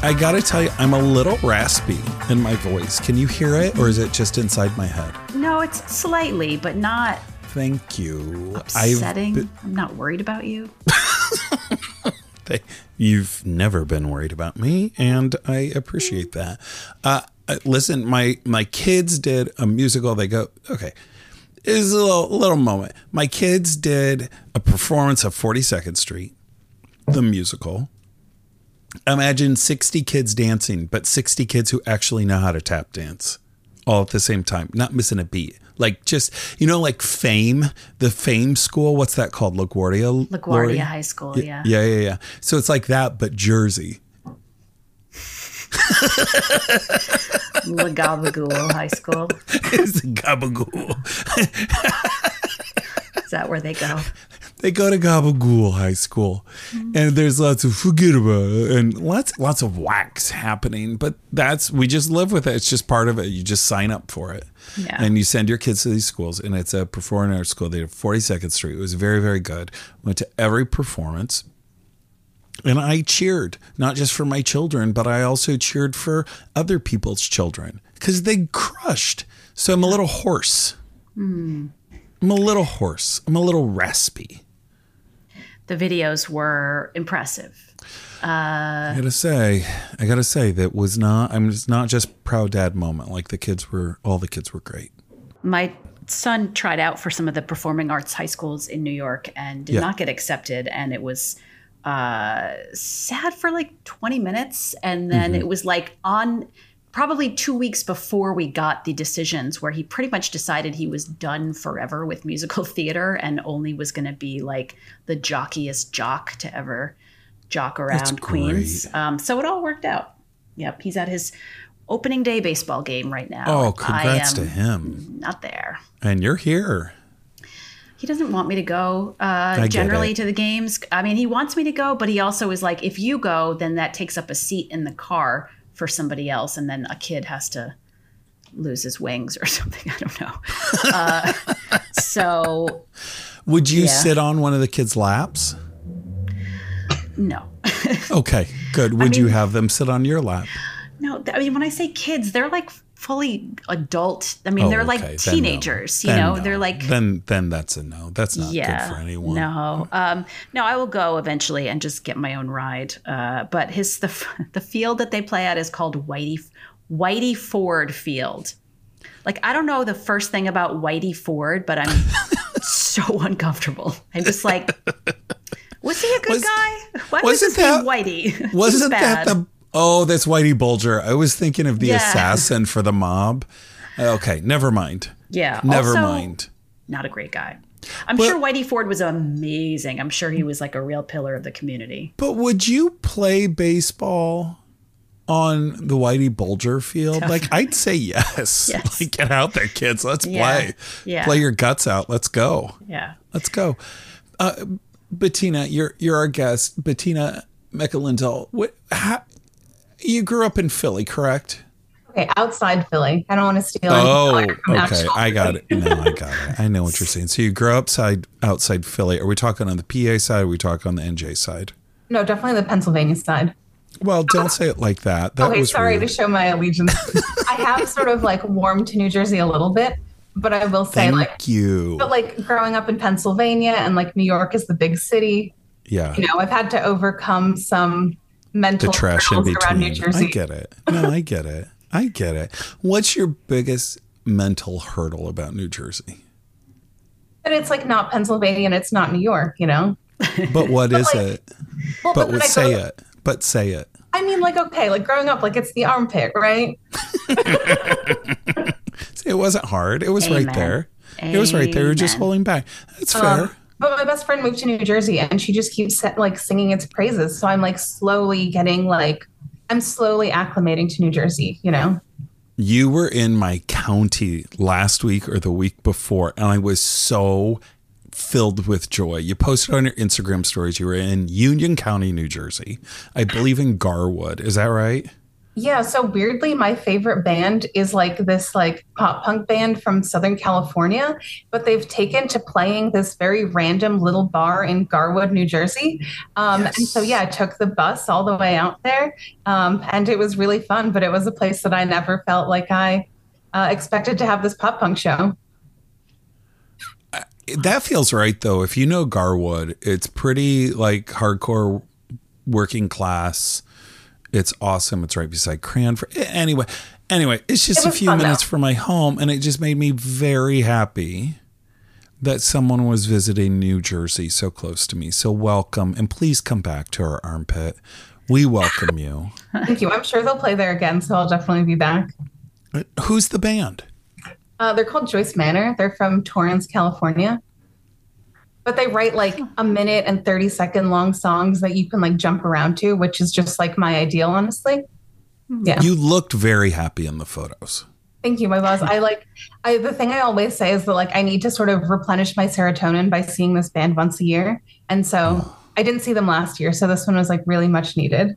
I gotta tell you, I'm a little raspy in my voice. Can you hear it, or is it just inside my head? No, it's slightly, but not Thank you. upsetting. I'm not worried about you. You've never been worried about me, and I appreciate that. Listen, my kids did a musical. They go, okay, it's a little moment. My kids did a performance of 42nd Street, the musical. Imagine 60 kids dancing, but 60 kids who actually know how to tap dance all at the same time, not missing a beat. Like just, like Fame, the Fame school. What's that called? LaGuardia High School. Yeah. Yeah. So it's like that, but Jersey. Gabagool High School. It's Gabagool. Is that where they go? They go to Gabagool High School, and there's lots of forget about it and lots of wax happening. But we just live with it. It's just part of it. You just sign up for it, and you send your kids to these schools. And it's a performing arts school. They did 42nd Street. It was very, very good. Went to every performance, and I cheered not just for my children, but I also cheered for other people's children because they crushed. So I'm a little hoarse. I'm a little hoarse. I'm a little raspy. The videos were impressive. I gotta say that was not. I'm just not just proud dad moment. Like all the kids were great. My son tried out for some of the performing arts high schools in New York and did not get accepted, and it was sad for like 20 minutes, and then it was like on. Probably 2 weeks before we got the decisions where he pretty much decided he was done forever with musical theater and only was going to be like the jockiest jock to ever jock around Queens. So it all worked out. Yep. He's at his opening day baseball game right now. Oh, congrats to him. Not there. And you're here. He doesn't want me to go generally to the games. I mean, he wants me to go, but he also is like, if you go, then that takes up a seat in the car for somebody else, and then a kid has to lose his wings or something. I don't know. So would you sit on one of the kids' laps? No. Okay, good. Would you have them sit on your lap? No, I mean, when I say kids, they're like fully adult. I mean, they're like teenagers, they're like. Then that's a no. That's not good for anyone. No. No, I will go eventually and just get my own ride. But the field that they play at is called Whitey Ford Field. Like, I don't know the first thing about Whitey Ford, but I'm so uncomfortable. I'm just like, was he a good guy? Why was his name Whitey? Wasn't that Oh, that's Whitey Bulger. I was thinking of the assassin for the mob. Okay, never mind. Yeah. Never mind. Not a great guy. I'm sure Whitey Ford was amazing. I'm sure he was like a real pillar of the community. But would you play baseball on the Whitey Bulger field? Like, I'd say yes. Like, get out there, kids. Let's play. Yeah. Play your guts out. Let's go. Yeah. Let's go. Bettina, you're our guest. Bettina McAlintel. You grew up in Philly, correct? Okay, outside Philly. I don't want to steal. Okay. I got it. No, I got it. I know what you're saying. So you grew up outside Philly. Are we talking on the PA side? Or are we talking on the NJ side? No, definitely the Pennsylvania side. Well, don't say it like that. Okay, sorry to show my allegiance. I have sort of like warmed to New Jersey a little bit, but I will say Thank you. But like growing up in Pennsylvania and like New York is the big city. Yeah. I've had to overcome some mental the trash in between. Around New Jersey. I get it. No, I get it. I get it. What's your biggest mental hurdle about New Jersey? But it's like not Pennsylvania and it's not New York, But what is it? Well, but say it. But say it. I mean, like, okay, like growing up, like it's the armpit, right? See, it wasn't hard. It was right there. It was right there. You're just holding back. That's fair. But my best friend moved to New Jersey and she just keeps like singing its praises. So I'm like slowly acclimating to New Jersey, You were in my county last week or the week before, and I was so filled with joy. You posted on your Instagram stories you were in Union County, New Jersey. I believe in Garwood. Is that right? Yeah, so weirdly, my favorite band is like this like pop punk band from Southern California, but they've taken to playing this very random little bar in Garwood, New Jersey. And so yeah, I took the bus all the way out there, and it was really fun. But it was a place that I never felt like I expected to have this pop punk show. That feels right, though. If you know Garwood, it's pretty like hardcore working class. It's awesome. It's right beside Cranford. Anyway, it's just a few minutes from my home, and it just made me very happy that someone was visiting New Jersey so close to me. So welcome, and please come back to our armpit. We welcome you. Thank you. I'm sure they'll play there again, so I'll definitely be back. Who's the band? They're called Joyce Manor. They're from Torrance, California. But they write like a minute and 30-second long songs that you can like jump around to, which is just like my ideal, honestly. Yeah. You looked very happy in the photos. Thank you, my boss. The thing I always say is that like I need to sort of replenish my serotonin by seeing this band once a year. And so I didn't see them last year. So this one was like really much needed.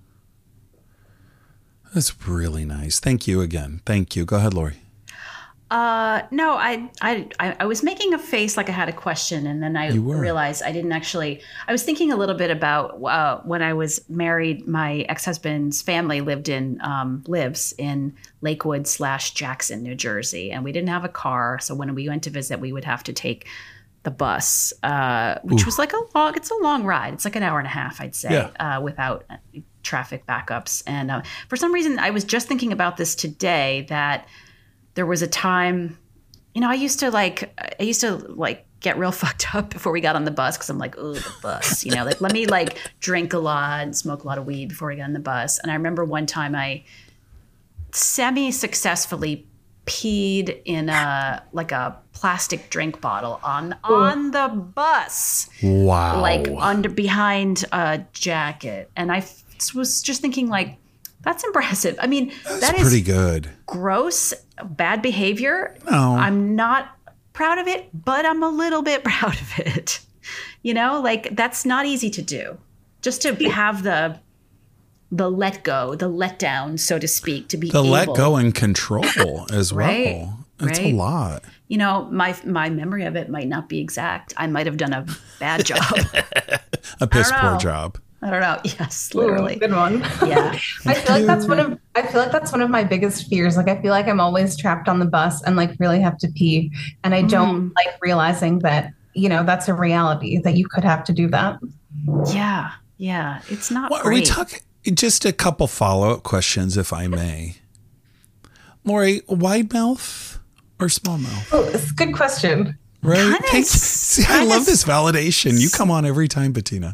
That's really nice. Thank you again. Thank you. Go ahead, Lori. No, I was making a face like I had a question, and then I realized I didn't actually. I was thinking a little bit about when I was married. My ex-husband's family lives in Lakewood / Jackson, New Jersey, and we didn't have a car. So when we went to visit, we would have to take the bus, which was like it's a long ride. It's like an hour and a half, I'd say, without traffic backups. And for some reason, I was just thinking about this today that. There was a time, I used to get real fucked up before we got on the bus because I'm like, oh, the bus, like let me like drink a lot and smoke a lot of weed before we got on the bus. And I remember one time I semi-successfully peed in a plastic drink bottle on the bus. Wow. Like behind a jacket. And I was just thinking like, that's impressive. I mean, that's pretty good. Gross, bad behavior. No. I'm not proud of it, but I'm a little bit proud of it. Like that's not easy to do. Just to have the let go, the let down, so to speak, to be the able. Let go and control as right, well. It's a lot. My memory of it might not be exact. I might have done a bad job. A piss poor job. I don't know. Yes, literally. Ooh, good one. Yeah. I feel like that's one of my biggest fears. Like I feel like I'm always trapped on the bus and like really have to pee. And I don't like realizing that, that's a reality that you could have to do that. Yeah. Yeah. It's not great. Are we talking just a couple follow-up questions, if I may? Lori, wide mouth or small mouth? Oh, it's a good question. Right? I love this validation. You come on every time, Bettina.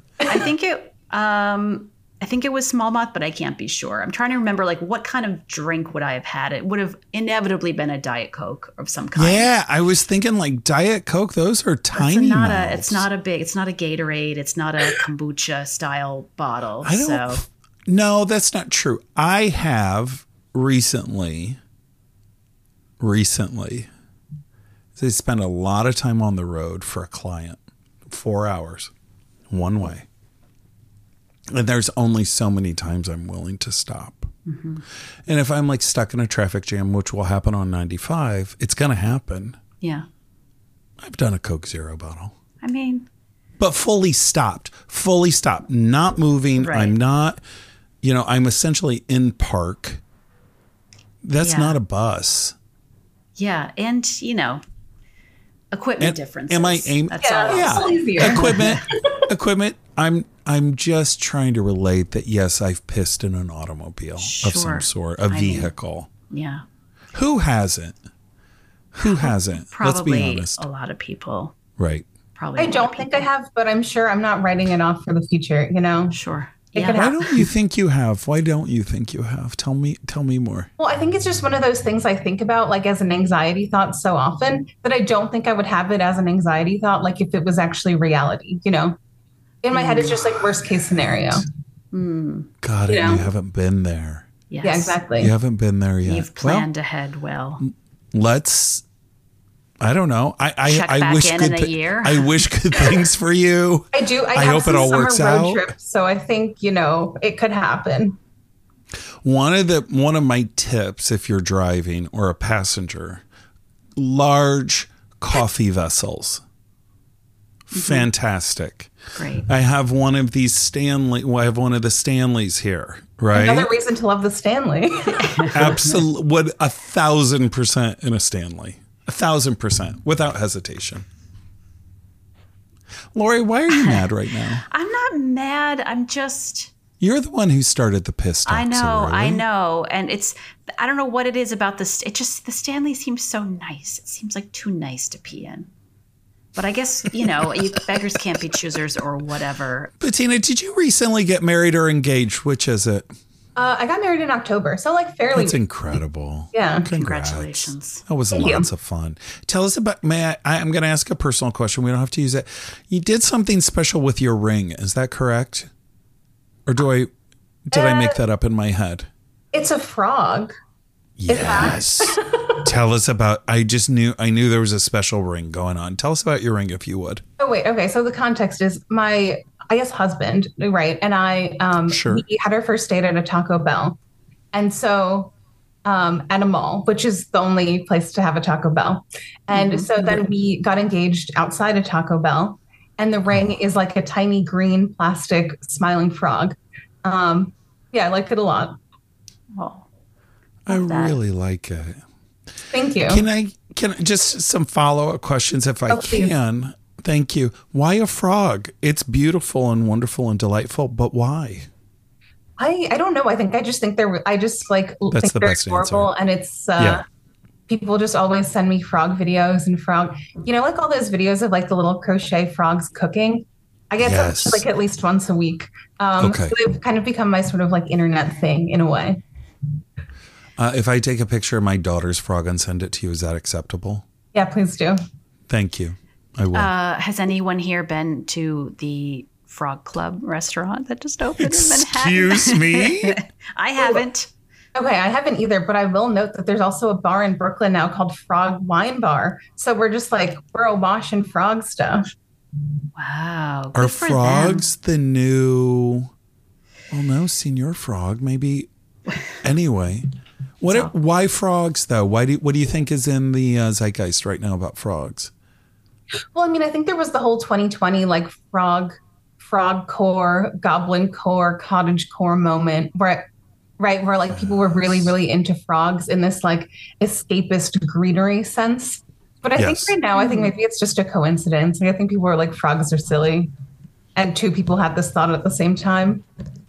I think it was small mouth, but I can't be sure. I'm trying to remember, like, what kind of drink would I have had? It would have inevitably been a Diet Coke of some kind. Yeah, I was thinking like Diet Coke. Those are tiny. It's not a Gatorade. It's not a kombucha style bottle. No, that's not true. I have recently, I spent a lot of time on the road for a client, 4 hours, one way. And there's only so many times I'm willing to stop. Mm-hmm. And if I'm like stuck in a traffic jam, which will happen on 95, it's going to happen. Yeah. I've done a Coke Zero bottle. I mean. But fully stopped, not moving. Right. I'm not, I'm essentially in park. That's not a bus. Yeah. And, equipment differences. Am I aiming? Yeah. Equipment. I'm just trying to relate that, yes, I've pissed in an automobile of some sort, a vehicle. Yeah. Who hasn't? Probably Let's be honest. A lot of people. Right. Probably. I don't think I have, but I'm sure I'm not writing it off for the future, Sure. Yeah. Why don't you think you have? Tell me more. Well, I think it's just one of those things I think about like as an anxiety thought so often that I don't think I would have it as an anxiety thought, like if it was actually reality, In my head, it's just like worst case scenario. Got it. You haven't been there. Yes. Yeah, exactly. You haven't been there yet. You've planned ahead well. I don't know. I wish in a year. I wish good things for you. I do. I hope it all works out. Trip, so I think, it could happen. One of my tips, if you're driving or a passenger, large coffee vessels. Fantastic. Great. I have one of these Stanley. Well, I have one of the Stanleys here, right? Another reason to love the Stanley. Absolutely. What 1,000% in a Stanley. 1,000% without hesitation. Lori, why are you mad right now? I'm not mad. I'm just... You're the one who started the piss talk. I know. And I don't know what it is about this. The Stanley seems so nice. It seems like too nice to pee in. But I guess, you beggars can't be choosers or whatever. Bettina, did you recently get married or engaged? Which is it? I got married in October, so fairly. That's incredible. Yeah. Congratulations. That was lots of fun. Tell us about, I'm going to ask a personal question. We don't have to use it. You did something special with your ring. Is that correct? Or did I make that up in my head? It's a frog. Yes. Tell us about, I knew there was a special ring going on. Tell us about your ring, if you would. Oh, wait. Okay. So the context is my, I guess, husband, right? And I, we had our first date at a Taco Bell. And so, at a mall, which is the only place to have a Taco Bell. And so then we got engaged outside a Taco Bell. And the ring is like a tiny green plastic smiling frog. I like it a lot. Oh, I really like it. Thank you. Can I just some follow-up questions if I can? Thank you. Why a frog? It's beautiful and wonderful and delightful, but why? I don't know. I just think they're adorable, answer. And it's people just always send me frog videos and frog, like all those videos of like the little crochet frogs cooking. I get them like at least once a week. So they've kind of become my sort of like internet thing in a way. If I take a picture of my daughter's frog and send it to you, is that acceptable? Yeah, please do. Thank you. I will. Has anyone here been to the Frog Club restaurant that just opened in Manhattan? Excuse me? I haven't. Okay, I haven't either, but I will note that there's also a bar in Brooklyn now called Frog Wine Bar. So we're just we're awash in frog stuff. Wow. Are frogs the new... Well, no, Senior Frog, maybe. Anyway... Why frogs, though? What do you think is in the zeitgeist right now about frogs? Well, I think there was the whole 2020 frog core, goblin core, cottage core moment where people were really, really into frogs in this escapist greenery sense. But I think right now, maybe it's just a coincidence. I think people were frogs are silly. And two people had this thought at the same time.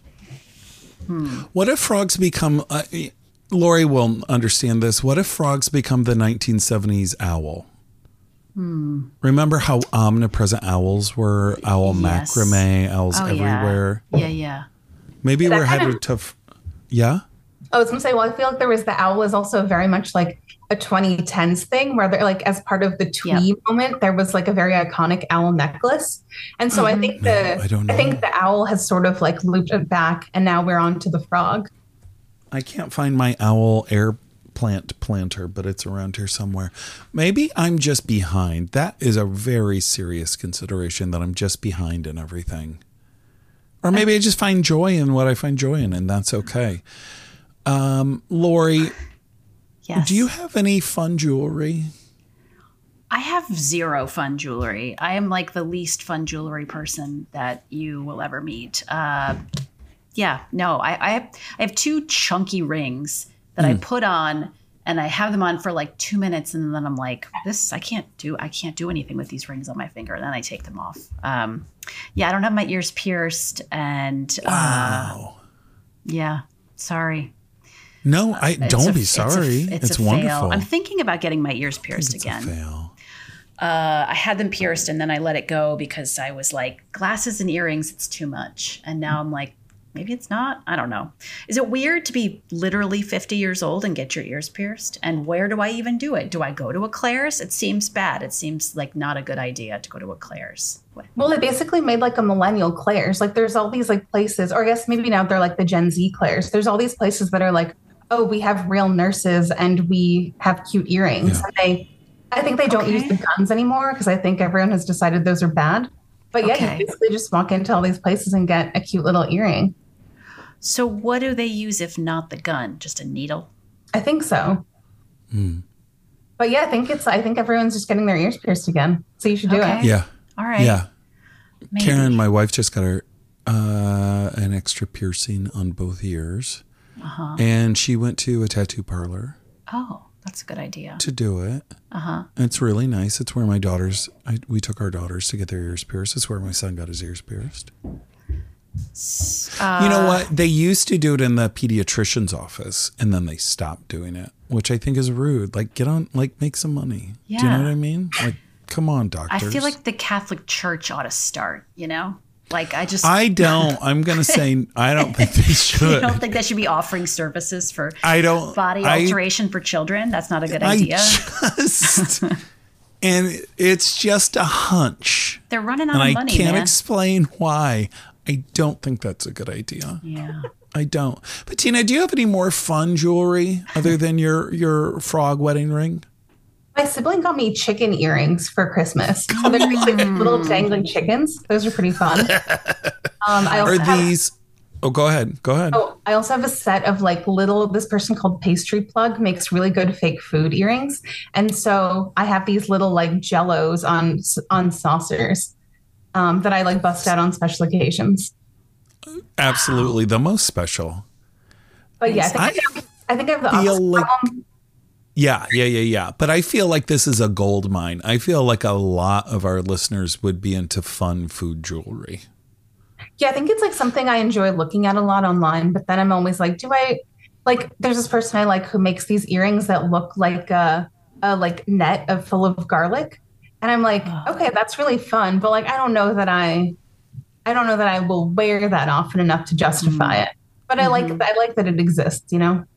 What if frogs become... Lori will understand this. What if frogs become the 1970s owl? Remember how omnipresent owls were? Owl macrame, owls everywhere. Yeah. Maybe we're headed to... Yeah? I was going to say, I feel like there was the owl is also very much like a 2010s thing where they're as part of the twee moment, there was a very iconic owl necklace. And so I think the owl has sort of looped it back and now we're on to the frog. I can't find my owl air planter, but it's around here somewhere. Maybe I'm just behind. That is a very serious consideration that I'm just behind in everything. Or maybe I just find joy in what I find joy in, and that's okay. Lori, do you have any fun jewelry? I have zero fun jewelry. I am the least fun jewelry person that you will ever meet. I have two chunky rings that I put on and I have them on for 2 minutes and then I'm like, I can't do anything with these rings on my finger. And then I take them off. I don't have my ears pierced and sorry. No, don't be sorry. It's wonderful. Fail. I'm thinking about getting my ears pierced again. It's a fail. I had them pierced and then I let it go because I was glasses and earrings, it's too much. And now I'm maybe it's not. I don't know. Is it weird to be literally 50 years old and get your ears pierced? And where do I even do it? Do I go to a Claire's? It seems bad. It seems not a good idea to go to a Claire's. Well, they basically made a millennial Claire's. There's all these places, or I guess maybe now they're the Gen Z Claire's. There's all these places that are oh, we have real nurses and we have cute earrings. Yeah. And I think they don't use the guns anymore because I think everyone has decided those are bad. But you basically just walk into all these places and get a cute little earring. So what do they use if not the gun? Just a needle? I think so. But yeah, I think everyone's just getting their ears pierced again. So you should do it. Yeah. All right. Yeah. Maybe. Karen, my wife, just got her an extra piercing on both ears. And she went to a tattoo parlor. Oh, that's a good idea. To do it. It's really nice. It's where my daughters, we took our daughters to get their ears pierced. It's where my son got his ears pierced. You know what? They used to do it in the pediatrician's office, and then they stopped doing it, which I think is rude. Like, get on, like, make some money. Yeah. Do you know what I mean? Like, come on, doctors. I feel like the Catholic Church ought to start, you know? Like, I don't. I'm going to say I don't think they should. You don't think they should be offering services for body I alteration for children? That's not a good idea. And it's just a hunch. They're running out of money, and I can't explain why. I don't think that's a good idea. Yeah. I don't. But Tina, do you have any more fun jewelry other than your frog wedding ring? My sibling got me chicken earrings for Christmas. So they're like little dangling chickens. Those are pretty fun. Oh, go ahead. Oh, I also have a set of like this person called Pastry Plug makes really good fake food earrings. And so I have these little like jellos on saucers that I like bust out on special occasions. Absolutely. The most special. But yeah, I think I have the opposite problem. Yeah. But I feel like this is a gold mine. I feel like a lot of our listeners would be into fun food jewelry. Yeah, I think it's like something I enjoy looking at a lot online, but then I'm always like, there's this person I like who makes these earrings that look like a like net full of garlic. And I'm like, okay, that's really fun. But like, I don't know that I will wear that often enough to justify it. But I like that it exists, you know?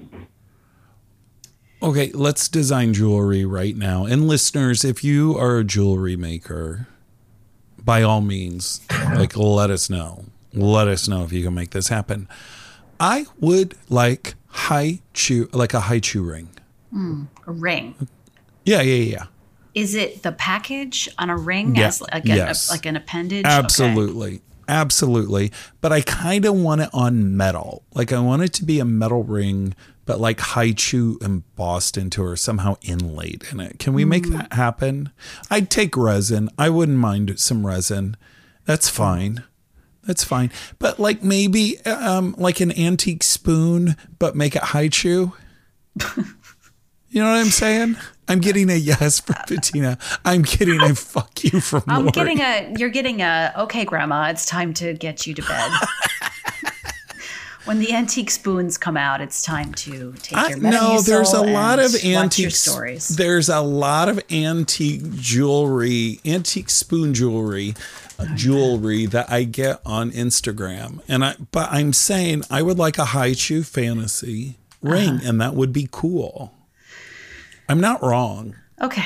Okay, let's design jewelry right now. And listeners, if you are a jewelry maker, by all means, like, let us know. Let us know if you can make this happen. I would like a high chew ring. A ring. Yeah. Is it the package on a ring as like an appendage? Absolutely. Okay. Absolutely. But I kind of want it on metal. Like, I want it to be a metal ring, but like haichu embossed into or somehow inlaid in it. Can we make that happen? I'd take resin. I wouldn't mind some resin. That's fine. But like maybe like an antique spoon, but make it haichu. You know what I'm saying? I'm getting a yes from Bettina. I'm getting a fuck you from Lori. You're getting a, okay, Grandma, it's time to get you to bed. When the antique spoons come out, it's time to take your Metamucil. No, there's a lot of antique stories. There's a lot of antique jewelry, antique spoon jewelry that I get on Instagram. But I'm saying I would like a haichu fantasy ring, and that would be cool. I'm not wrong. Okay.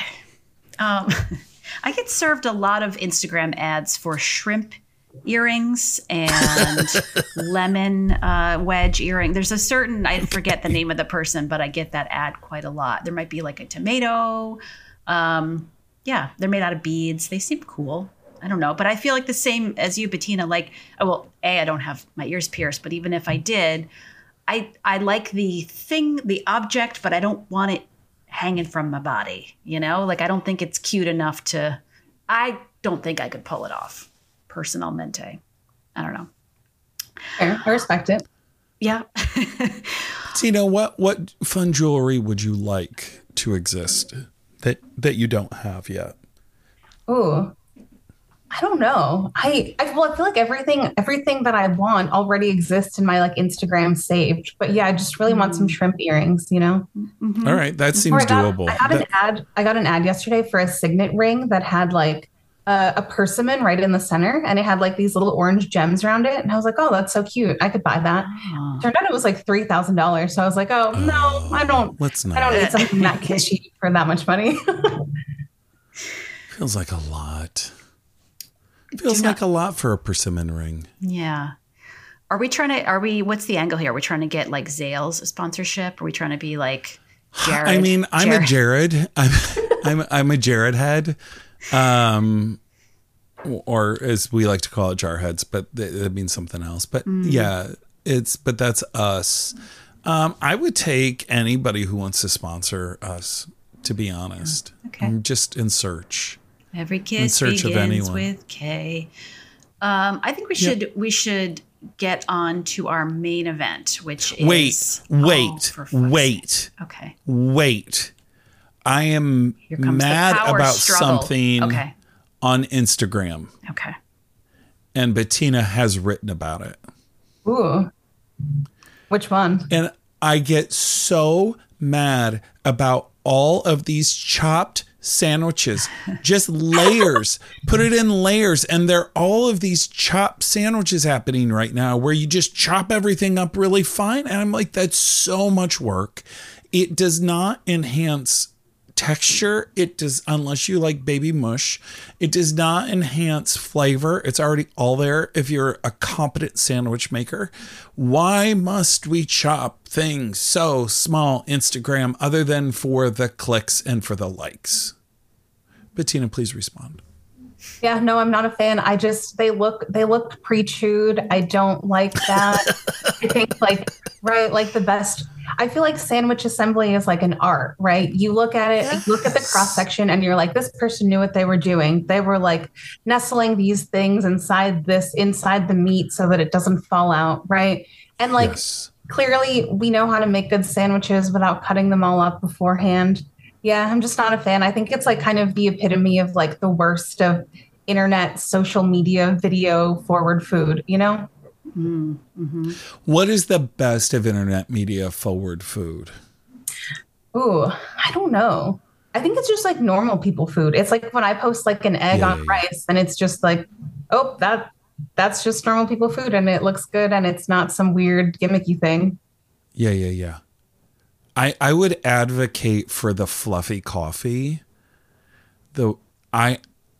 I get served a lot of Instagram ads for shrimp earrings and lemon wedge earring. There's a certain, I forget the name of the person, but I get that ad quite a lot. There might be like a tomato. Yeah, they're made out of beads. They seem cool. I don't know. But I feel like the same as you, Bettina. Like, I don't have my ears pierced, but even if I did, I like the object, but I don't want it hanging from my body, you know? Like, I don't think it's cute enough I don't think I could pull it off. Personalmente. I don't know. Fair. I respect it. Yeah. Tina, what fun jewelry would you like to exist that you don't have yet? Oh, I don't know. I feel like everything that I want already exists in my like Instagram saved. But yeah, I just really want some shrimp earrings, you know? Mm-hmm. All right. That seems doable. I got an ad yesterday for a signet ring that had like a persimmon right in the center, and it had like these little orange gems around it. And I was like, oh, that's so cute. I could buy that. Turned out it was like $3,000. So I was like, oh no, I don't need something that kitschy for that much money. Feels like a lot. Feels like a lot for a persimmon ring. Yeah. What's the angle here? Are we trying to get like Zales sponsorship? Are we trying to be like Jared? I mean, I'm a Jared. I'm a Jared head. Or as we like to call it, jar heads, but that means something else. But yeah, but that's us. I would take anybody who wants to sponsor us, to be honest. Okay. I'm just in search. Every kiss begins with K. I think we should get on to our main event, which is wait. Okay. Wait. I am mad about something on Instagram. Okay. And Bettina has written about it. Ooh. Which one? And I get so mad about all of these chopped sandwiches, just layers, put it in layers. And there are all of these chopped sandwiches happening right now where you just chop everything up really fine. And I'm like, that's so much work. It does not enhance texture. It does, unless you like baby mush. It does not enhance flavor. It's already all there if you're a competent sandwich maker. Why must we chop things so small, Instagram, other than for the clicks and for the likes? Bettina, please respond. Yeah, no, I'm not a fan. They look pre-chewed. I don't like that. I think like the best. I feel like sandwich assembly is like an art, right? You look at it, you look at the cross section, and you're like, this person knew what they were doing. They were like nestling these things inside the meat so that it doesn't fall out, right? And like clearly, we know how to make good sandwiches without cutting them all up beforehand. Yeah, I'm just not a fan. I think it's like kind of the epitome of like the worst of internet, social media, video forward food, you know? Mm-hmm. What is the best of internet media forward food? Ooh, I don't know. I think it's just like normal people food. It's like when I post like an egg on rice and it's just like, oh, that's just normal people food and it looks good and it's not some weird gimmicky thing. Yeah. I would advocate for the fluffy coffee. I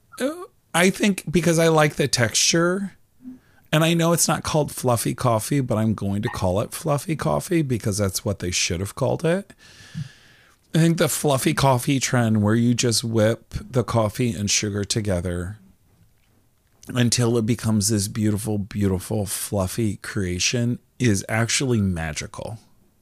think because I like the texture. And I know it's not called fluffy coffee, but I'm going to call it fluffy coffee because that's what they should have called it. I think the fluffy coffee trend where you just whip the coffee and sugar together until it becomes this beautiful, beautiful, fluffy creation is actually magical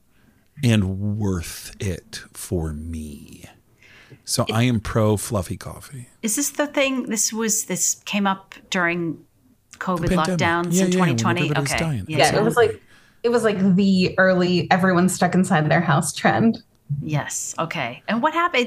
and worth it for me. So I am pro fluffy coffee. Is this the thing? This came up during COVID lockdowns in 2020. Okay. Yeah, it was like the early everyone stuck inside their house trend. Yes. Okay. And what happened?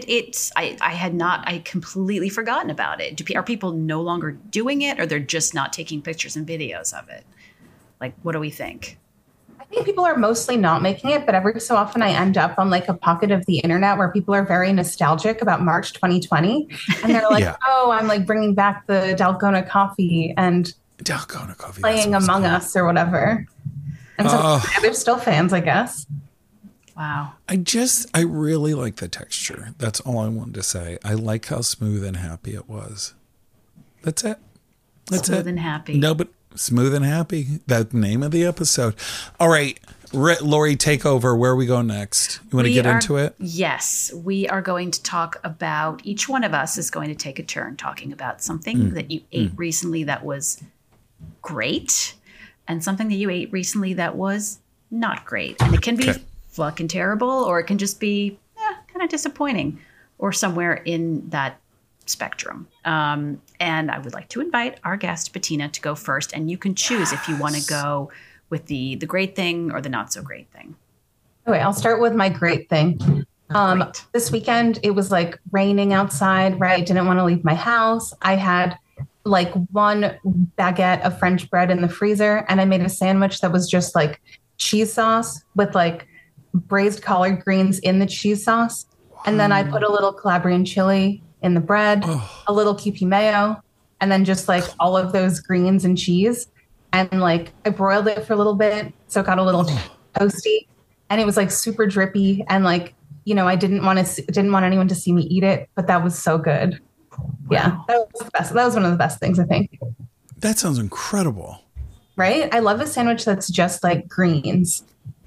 I completely forgotten about it. Are people no longer doing it, or they're just not taking pictures and videos of it? Like, what do we think? I think people are mostly not making it, but every so often I end up on like a pocket of the internet where people are very nostalgic about March 2020. And they're like, oh, I'm like bringing back the Dalgona coffee and playing Among Us or whatever. And so they're still fans, I guess. Wow. I really like the texture. That's all I wanted to say. I like how smooth and happy it was. That's it. Smooth and happy. No, but smooth and happy. That name of the episode. All right. Lori, take over. Where we go next? You want to get into it? Yes. We are going to talk about, each one of us is going to take a turn talking about something that you ate recently that was great and something that you ate recently that was not great. And it can be fucking terrible, or it can just be kind of disappointing, or somewhere in that spectrum. And I would like to invite our guest, Bettina, to go first. And you can choose if you want to go with the great thing or the not so great thing. Okay, I'll start with my great thing. This weekend, it was like raining outside, right? Didn't want to leave my house. I had like one baguette of French bread in the freezer, and I made a sandwich that was just like cheese sauce with like braised collard greens in the cheese sauce. And then I put a little Calabrian chili in the bread, a little Kewpie mayo, and then just like all of those greens and cheese. And like I broiled it for a little bit, so it got a little toasty, and it was like super drippy. And like, you know, I didn't want anyone to see me eat it, but that was so good. Wow. Yeah, that was the best. That was one of the best things, I think. That sounds incredible. Right? I love a sandwich that's just like greens.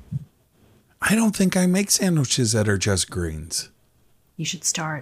I don't think I make sandwiches that are just greens. You should start.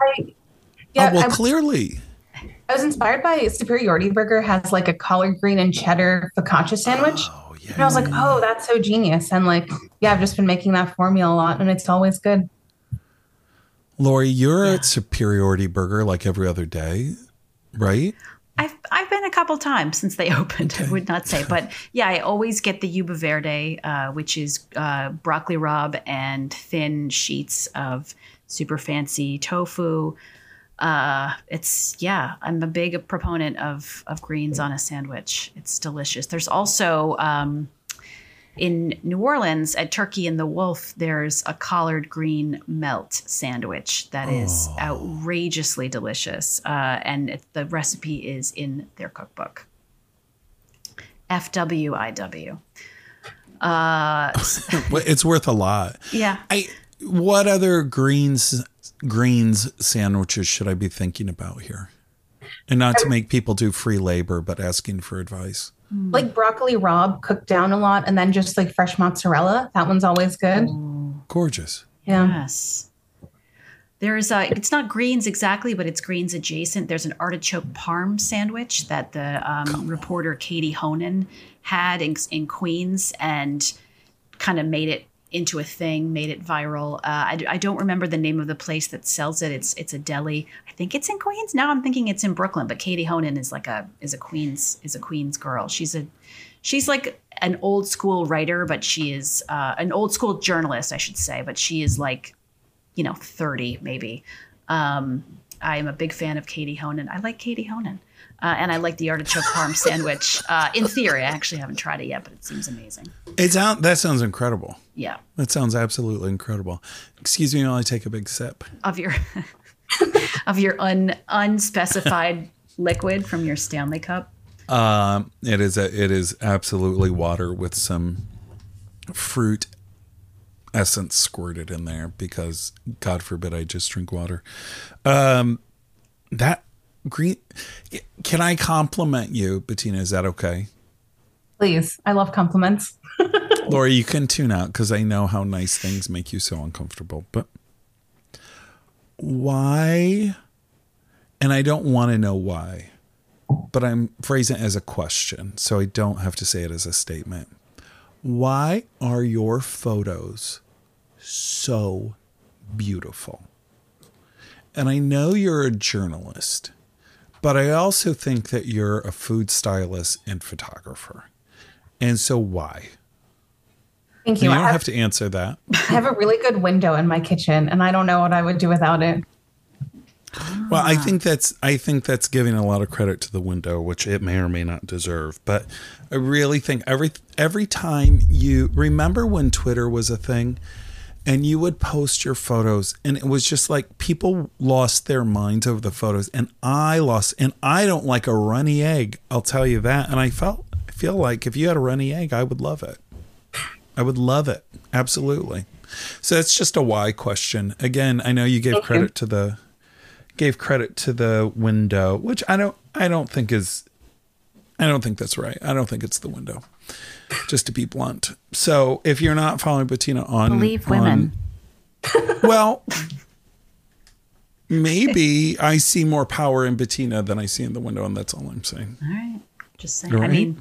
Clearly. I was inspired by Superiority Burger has like a collard green and cheddar focaccia sandwich. Yeah. And I was like, oh, that's so genius. And like, yeah, I've just been making that for me a lot, and it's always good. Lori, you're at Superiority Burger like every other day, right? I've been a couple times since they opened. I would not say, but yeah, I always get the Yuba Verde, which is broccoli rabe and thin sheets of super fancy tofu. I'm a big proponent of greens on a sandwich. It's delicious. There's also in New Orleans at Turkey and the Wolf, there's a collard green melt sandwich that is outrageously delicious. And the recipe is in their cookbook. FWIW. It's worth a lot. Yeah. What other greens sandwiches should I be thinking about here? And not to make people do free labor, but asking for advice. Like broccoli rabe cooked down a lot, and then just like fresh mozzarella. That one's always good. Gorgeous. Yeah. Yes. There's it's not greens exactly, but it's greens adjacent. There's an artichoke parm sandwich that the reporter Katie Honan had in Queens and kind of made it into a thing, made it viral. I don't remember the name of the place that sells it. It's a deli. I think it's in Queens. Now I'm thinking it's in Brooklyn, but Katie Honan is a Queens girl. She's like an old school writer, but she is an old school journalist, I should say, but she is like, 30 maybe. I am a big fan of Katie Honan. I like Katie Honan. And I like the artichoke parm sandwich. In theory, I actually haven't tried it yet, but it seems amazing. That sounds incredible. Yeah. That sounds absolutely incredible. Excuse me while I take a big sip. Of your unspecified liquid from your Stanley cup. It is absolutely water with some fruit essence squirted in there because God forbid I just drink water. That green. Can I compliment you, Bettina? Is that okay? Please. I love compliments. Lori, you can tune out because I know how nice things make you so uncomfortable. But why? And I don't want to know why, but I'm phrasing it as a question, so I don't have to say it as a statement. Why are your photos so beautiful? And I know you're a journalist, but I also think that you're a food stylist and photographer. And so why? Thank you. You don't have to answer that. I have a really good window in my kitchen, and I don't know what I would do without it. Well, I think that's giving a lot of credit to the window, which it may or may not deserve. But I really think every time you remember when Twitter was a thing and you would post your photos and it was just like people lost their minds over the photos and I don't like a runny egg. I'll tell you that. And I feel like if you had a runny egg, I would love it. I would love it. Absolutely. So that's just a why question. Again, I know you gave credit to the window, which I don't think that's right. I don't think it's the window, just to be blunt. So if you're not following Bettina believe women. Well, maybe I see more power in Bettina than I see in the window, and that's all I'm saying. All right. Just saying. Right? I mean,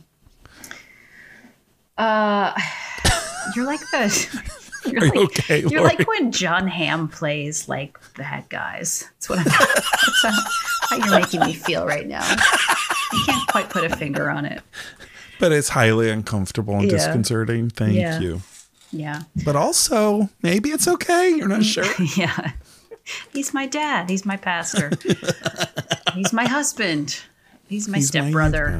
you're like You're like when John Hamm plays like bad guys. That's how you're making me feel right now. I can't quite put a finger on it. But it's highly uncomfortable and disconcerting. Thank you. Yeah. But also, maybe it's okay. You're not sure. Yeah. He's my dad. He's my pastor. He's my husband. He's my stepbrother.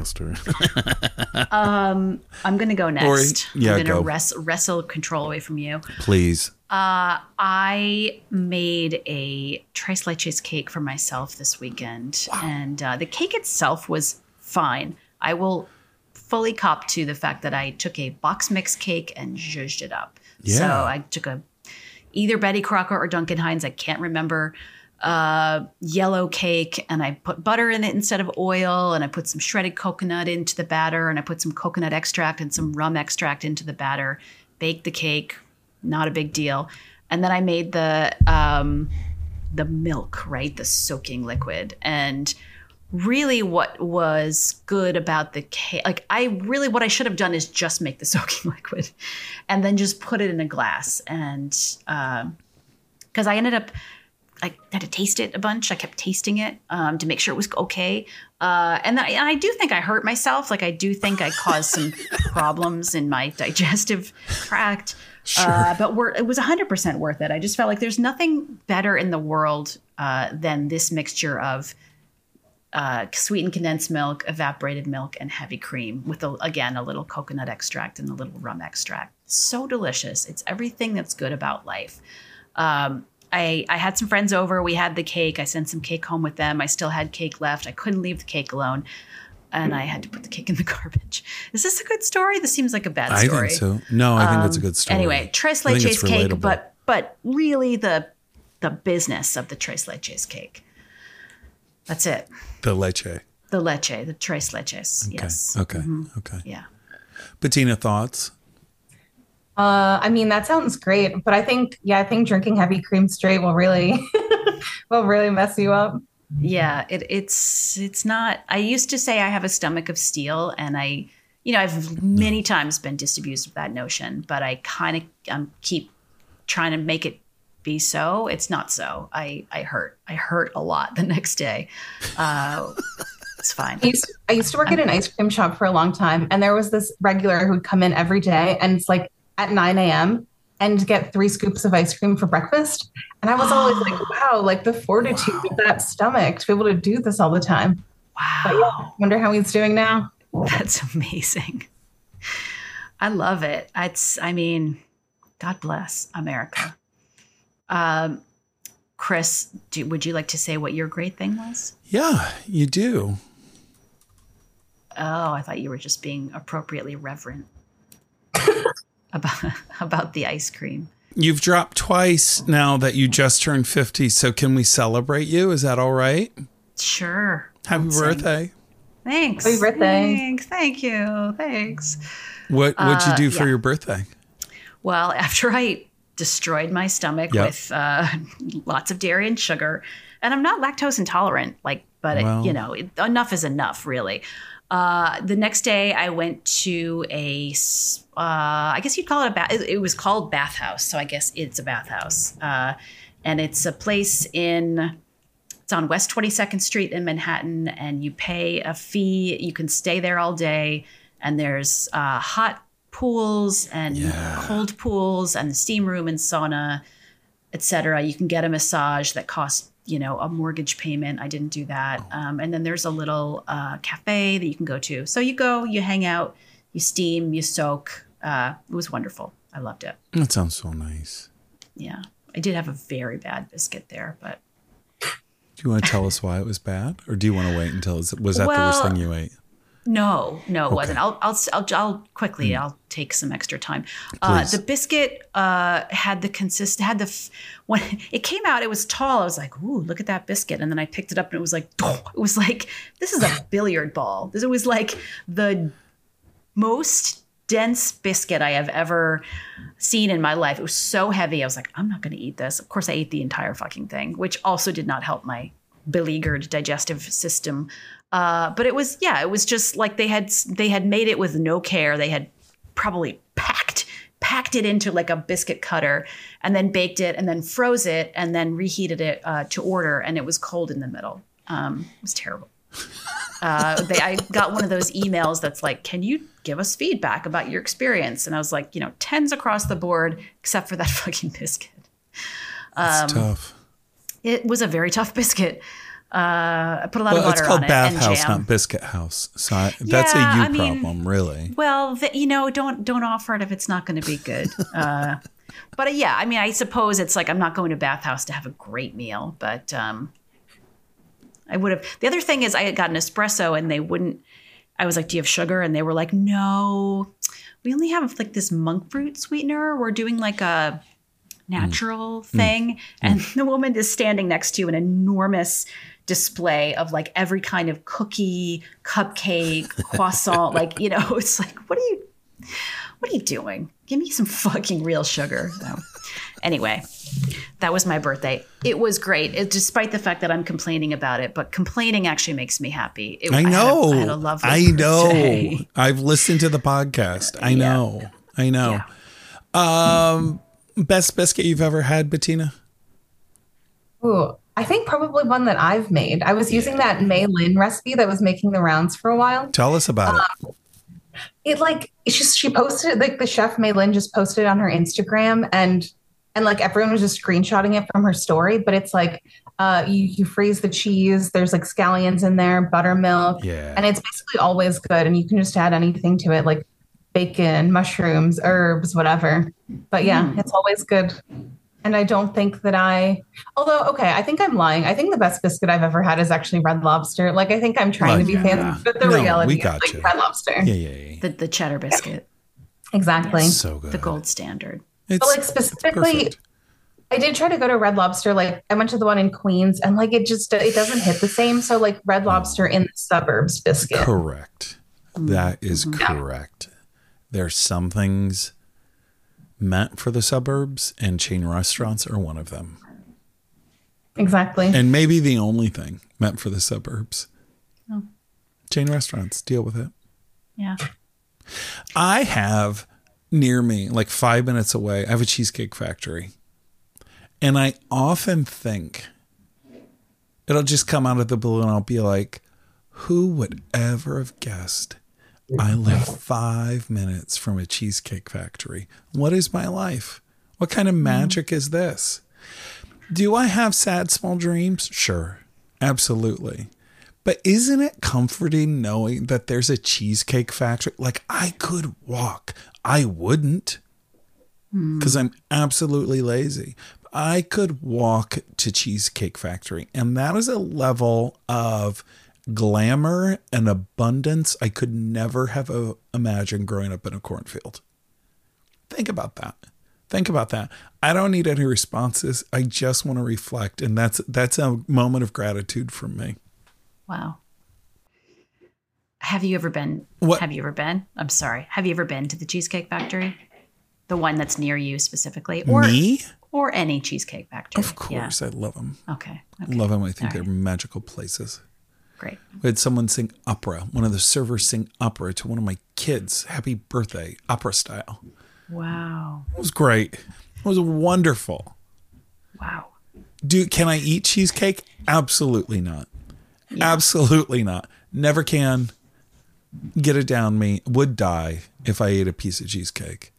I'm going to go next. I'm going to wrestle control away from you. Please. I made a tres leches cake for myself this weekend. Wow. And the cake itself was fine. I will fully cop to the fact that I took a box mix cake and zhuzhed it up. Yeah. So I took either Betty Crocker or Duncan Hines, I can't remember, yellow cake, and I put butter in it instead of oil, and I put some shredded coconut into the batter, and I put some coconut extract and some rum extract into the batter, baked the cake, not a big deal. And then I made the milk, right? The soaking liquid. And really what was good about the cake, like what I should have done is just make the soaking liquid and then just put it in a glass. And because I ended up, I had to taste it a bunch. I kept tasting it to make sure it was okay. And I do think I hurt myself. Like I do think I caused some problems in my digestive tract. Sure. But it was 100% worth it. I just felt like there's nothing better in the world than this mixture of sweetened condensed milk, evaporated milk, and heavy cream with, a little coconut extract and a little rum extract. So delicious. It's everything that's good about life. I had some friends over. We had the cake. I sent some cake home with them. I still had cake left. I couldn't leave the cake alone. And I had to put the cake in the garbage. Is this a good story? This seems like a bad story. I think so. No, I think it's a good story. Anyway, Tres Leches cake, but really the business of the Tres Leches cake. That's it. The leche. The Tres Leches. Okay. Yes. Okay. Mm-hmm. Okay. Yeah. Bettina, thoughts? I mean, that sounds great, but I think drinking heavy cream straight will really mess you up. Yeah, it's not. I used to say I have a stomach of steel, and I've many times been disabused of that notion, but I kind of keep trying to make it be so. It's not so. I hurt a lot the next day. It's fine. I used to work at an ice cream shop for a long time, and there was this regular who'd come in every day, and it's like at 9 a.m. and get 3 scoops of ice cream for breakfast. And I was always like, wow, like the fortitude of that stomach to be able to do this all the time. Wow. But yeah, wonder how he's doing now. That's amazing. I love it. God bless America. Chris, would you like to say what your great thing was? Yeah, you do. Oh, I thought you were just being appropriately reverent about the ice cream. You've dropped twice now that you just turned 50, so can we celebrate you? Is that all right? Sure. Happy birthday. Thanks. Happy birthday. Thank you. Thanks. What'd you do for your birthday? Well, after I destroyed my stomach with lots of dairy and sugar, and I'm not lactose intolerant, but enough is enough, really. The next day I went to I guess you'd call it a bath. It was called Bathhouse. So I guess it's a bathhouse. And it's a place it's on West 22nd Street in Manhattan, and you pay a fee. You can stay there all day, and there's hot pools and cold pools and the steam room and sauna, etc. You can get a massage that costs a mortgage payment. I didn't do that. And then there's a little cafe that you can go to. So you go, you hang out, you steam, you soak. It was wonderful. I loved it. That sounds so nice. Yeah. I did have a very bad biscuit there, but. Do you want to tell us why it was bad? Or do you want to wait until, was that the worst thing you ate? No, it wasn't. I'll quickly. I'll take some extra time. The biscuit had when it came out, it was tall. I was like, "Ooh, look at that biscuit!" And then I picked it up, and it was like, this is a billiard ball. It was like the most dense biscuit I have ever seen in my life. It was so heavy. I was like, I'm not going to eat this. Of course, I ate the entire fucking thing, which also did not help my beleaguered digestive system. But it was just like they had made it with no care. They had probably packed it into like a biscuit cutter and then baked it and then froze it and then reheated it to order. And it was cold in the middle. It was terrible. I got one of those emails that's like, can you give us feedback about your experience? And I was like, 10s across the board, except for that fucking biscuit. That's tough. It was a very tough biscuit. I put a lot of butter on it. It's called Bathhouse, and jam. not Biscuit House. So that's a problem, really. Well, don't offer it if it's not going to be good. But I suppose it's like I'm not going to Bathhouse to have a great meal, but I would have. The other thing is I had got an espresso and they wouldn't. I was like, "Do you have sugar?" And they were like, "No, we only have like this monk fruit sweetener. We're doing like a natural thing." And the woman is standing next to an enormous display of like every kind of cookie, cupcake, croissant. It's like, What are you doing? Give me some fucking real sugar. No. Anyway, that was my birthday. It was great, despite the fact that I'm complaining about it. But complaining actually makes me happy. I know. I had a lovely birthday. I've listened to the podcast. I know. Yeah. Best biscuit you've ever had, Bettina? Ooh, I think probably one that I've made. I was using that Mei Lin recipe that was making the rounds for a while. Tell us about it. She posted it, like the chef Mei Lin just posted it on her Instagram, and like everyone was just screenshotting it from her story. But it's like you freeze the cheese. There's like scallions in there, buttermilk, and it's basically always good. And you can just add anything to it, like bacon, mushrooms, herbs, whatever. But yeah, it's always good. And I don't think that I think I'm lying. I think the best biscuit I've ever had is actually Red Lobster. Like, I think I'm trying to be fancy, but the reality is like Red Lobster. Yeah. The cheddar biscuit. Exactly. It's so good. The gold standard. But like specifically, I did try to go to Red Lobster. Like I went to the one in Queens, and like it doesn't hit the same. So like Red Lobster in the suburbs biscuit. Correct. That is correct. There's some things meant for the suburbs, and chain restaurants are one of them. Exactly. And maybe the only thing meant for the suburbs. Oh. Chain restaurants, deal with it. Yeah. I have near me, like 5 minutes away, I have a Cheesecake Factory. And I often think it'll just come out of the blue and I'll be like, who would ever have guessed I live 5 minutes from a Cheesecake Factory? What is my life? What kind of magic is this? Do I have sad, small dreams? Sure, absolutely. But isn't it comforting knowing that there's a Cheesecake Factory? Like, I could walk. I wouldn't, because I'm absolutely lazy. I could walk to Cheesecake Factory, and that is a level of glamour and abundance I could never have imagined growing up in a cornfield. Think about that. I don't need any responses. I just want to reflect. And that's a moment of gratitude from me. Wow. Have you ever been? I'm sorry. Have you ever been to the Cheesecake Factory? The one that's near you specifically? Me? Or any Cheesecake Factory? Of course. I love them. Okay. I love them. I think they're magical places. Great. We had someone sing opera. One of the servers sing opera to one of my kids. Happy birthday, opera style. Wow. It was great. It was wonderful. Wow. Can I eat cheesecake? Absolutely not. Yeah. Absolutely not. Never can. Get it down me. Would die if I ate a piece of cheesecake.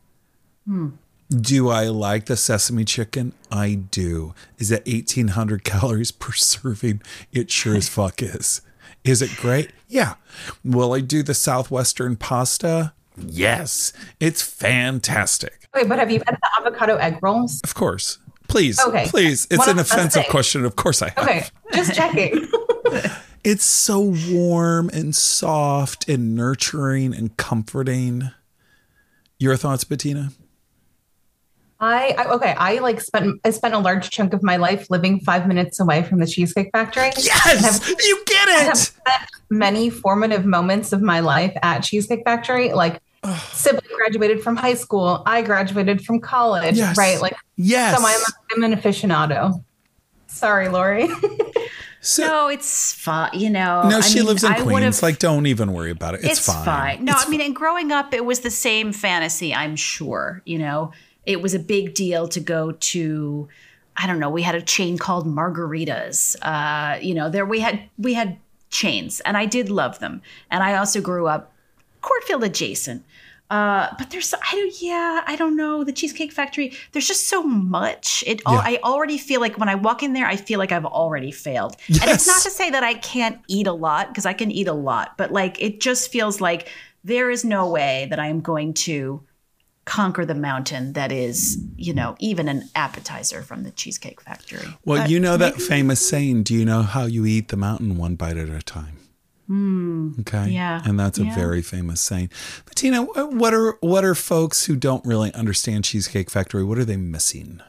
Do I like the sesame chicken? I do. Is it 1,800 calories per serving? It sure as fuck is. Is it great? Yeah. Will I do the Southwestern pasta? Yes. It's fantastic. Okay, but have you had the avocado egg rolls? Of course. Please. Okay. Please. It's an offensive question. Of course I have. Okay. Just checking. It's so warm and soft and nurturing and comforting. Your thoughts, Bettina? I spent a large chunk of my life living 5 minutes away from the Cheesecake Factory. Yes, you get it. I have spent many formative moments of my life at Cheesecake Factory. Like, sibling graduated from high school. I graduated from college. Yes. Right? Like, yes. So I'm an aficionado. Sorry, Lori. No, it's fine. No, she lives in Queens. Like, don't even worry about it. It's fine. No, and growing up, it was the same fantasy, I'm sure. It was a big deal to go to, I don't know, we had a chain called Margaritas. We had chains, and I did love them. And I also grew up cornfield adjacent. But I don't know, the Cheesecake Factory, there's just so much. I already feel like when I walk in there, I feel like I've already failed. Yes. And it's not to say that I can't eat a lot, because I can eat a lot, but like, it just feels like there is no way that I am going to conquer the mountain that is, even an appetizer from the Cheesecake Factory. Well, that famous saying, do you know how you eat the mountain one bite at a time? Okay. Yeah. And that's a very famous saying. Bettina, what are folks who don't really understand Cheesecake Factory, what are they missing?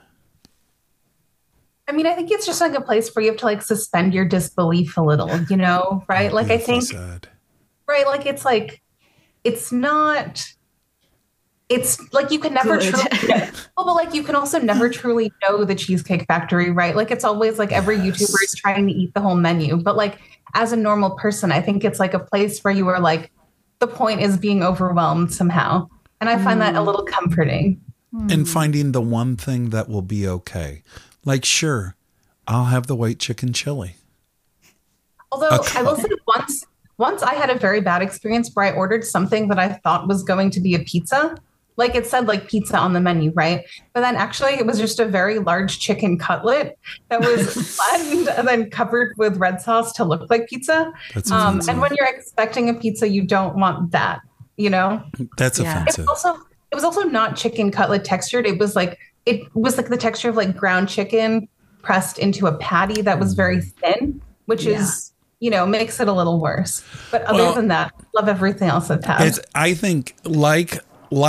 I think it's just like a place where you have to like suspend your disbelief a little, right? Like, I think, right. Like, it's not, it's like you can never truly well, but like you can also never truly know the Cheesecake Factory, right? Like it's always like every YouTuber is trying to eat the whole menu. But like as a normal person, I think it's like a place where you are like, the point is being overwhelmed somehow. And I find that a little comforting. And finding the one thing that will be okay. Like, sure, I'll have the white chicken chili. Although I will say once I had a very bad experience where I ordered something that I thought was going to be a pizza. Like it said like pizza on the menu, right? But then actually it was just a very large chicken cutlet that was flattened and then covered with red sauce to look like pizza. That's and when you're expecting a pizza, you don't want that, you know? That's offensive. It was also not chicken cutlet textured. It was like the texture of like ground chicken pressed into a patty that was very thin, which is, you know, makes it a little worse. But other than that, love everything else it has. I think like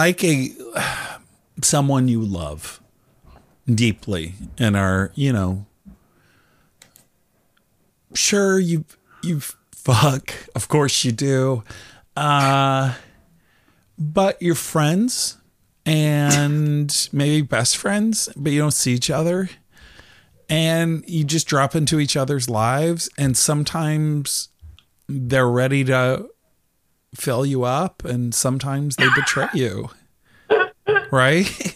someone you love deeply and are, you know, sure you fuck, of course you do, but you're friends and maybe best friends, but you don't see each other and you just drop into each other's lives, and sometimes they're ready to fill you up and sometimes they betray you. Right?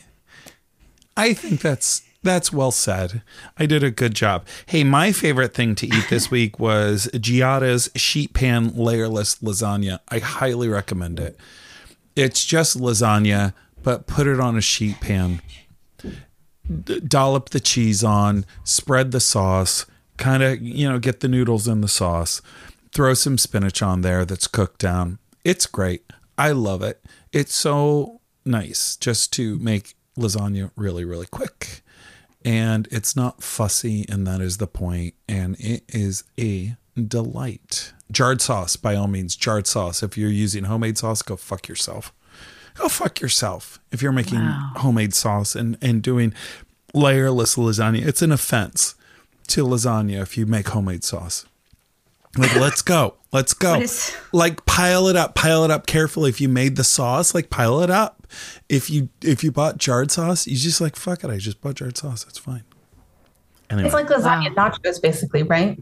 I think that's well said. I did a good job. Hey, my favorite thing to eat this week was Giada's sheet pan layerless lasagna. I highly recommend it. It's just lasagna, but put it on a sheet pan. Dollop the cheese on, spread the sauce, kind of, you know, get the noodles in the sauce. Throw some spinach on there that's cooked down. It's great. I love it. It's so nice just to make lasagna really, really quick. And it's not fussy, and that is the point. And it is a delight. Jarred sauce, by all means, jarred sauce. If you're using homemade sauce, go fuck yourself. Go fuck yourself. If you're making homemade sauce and doing layerless lasagna, it's an offense to lasagna if you make homemade sauce. Like, let's go. Like, pile it up carefully. If you made the sauce, like, pile it up. If you bought jarred sauce, you just like, fuck it, I just bought jarred sauce. It's fine. Anyway. It's like lasagna nachos, basically, right?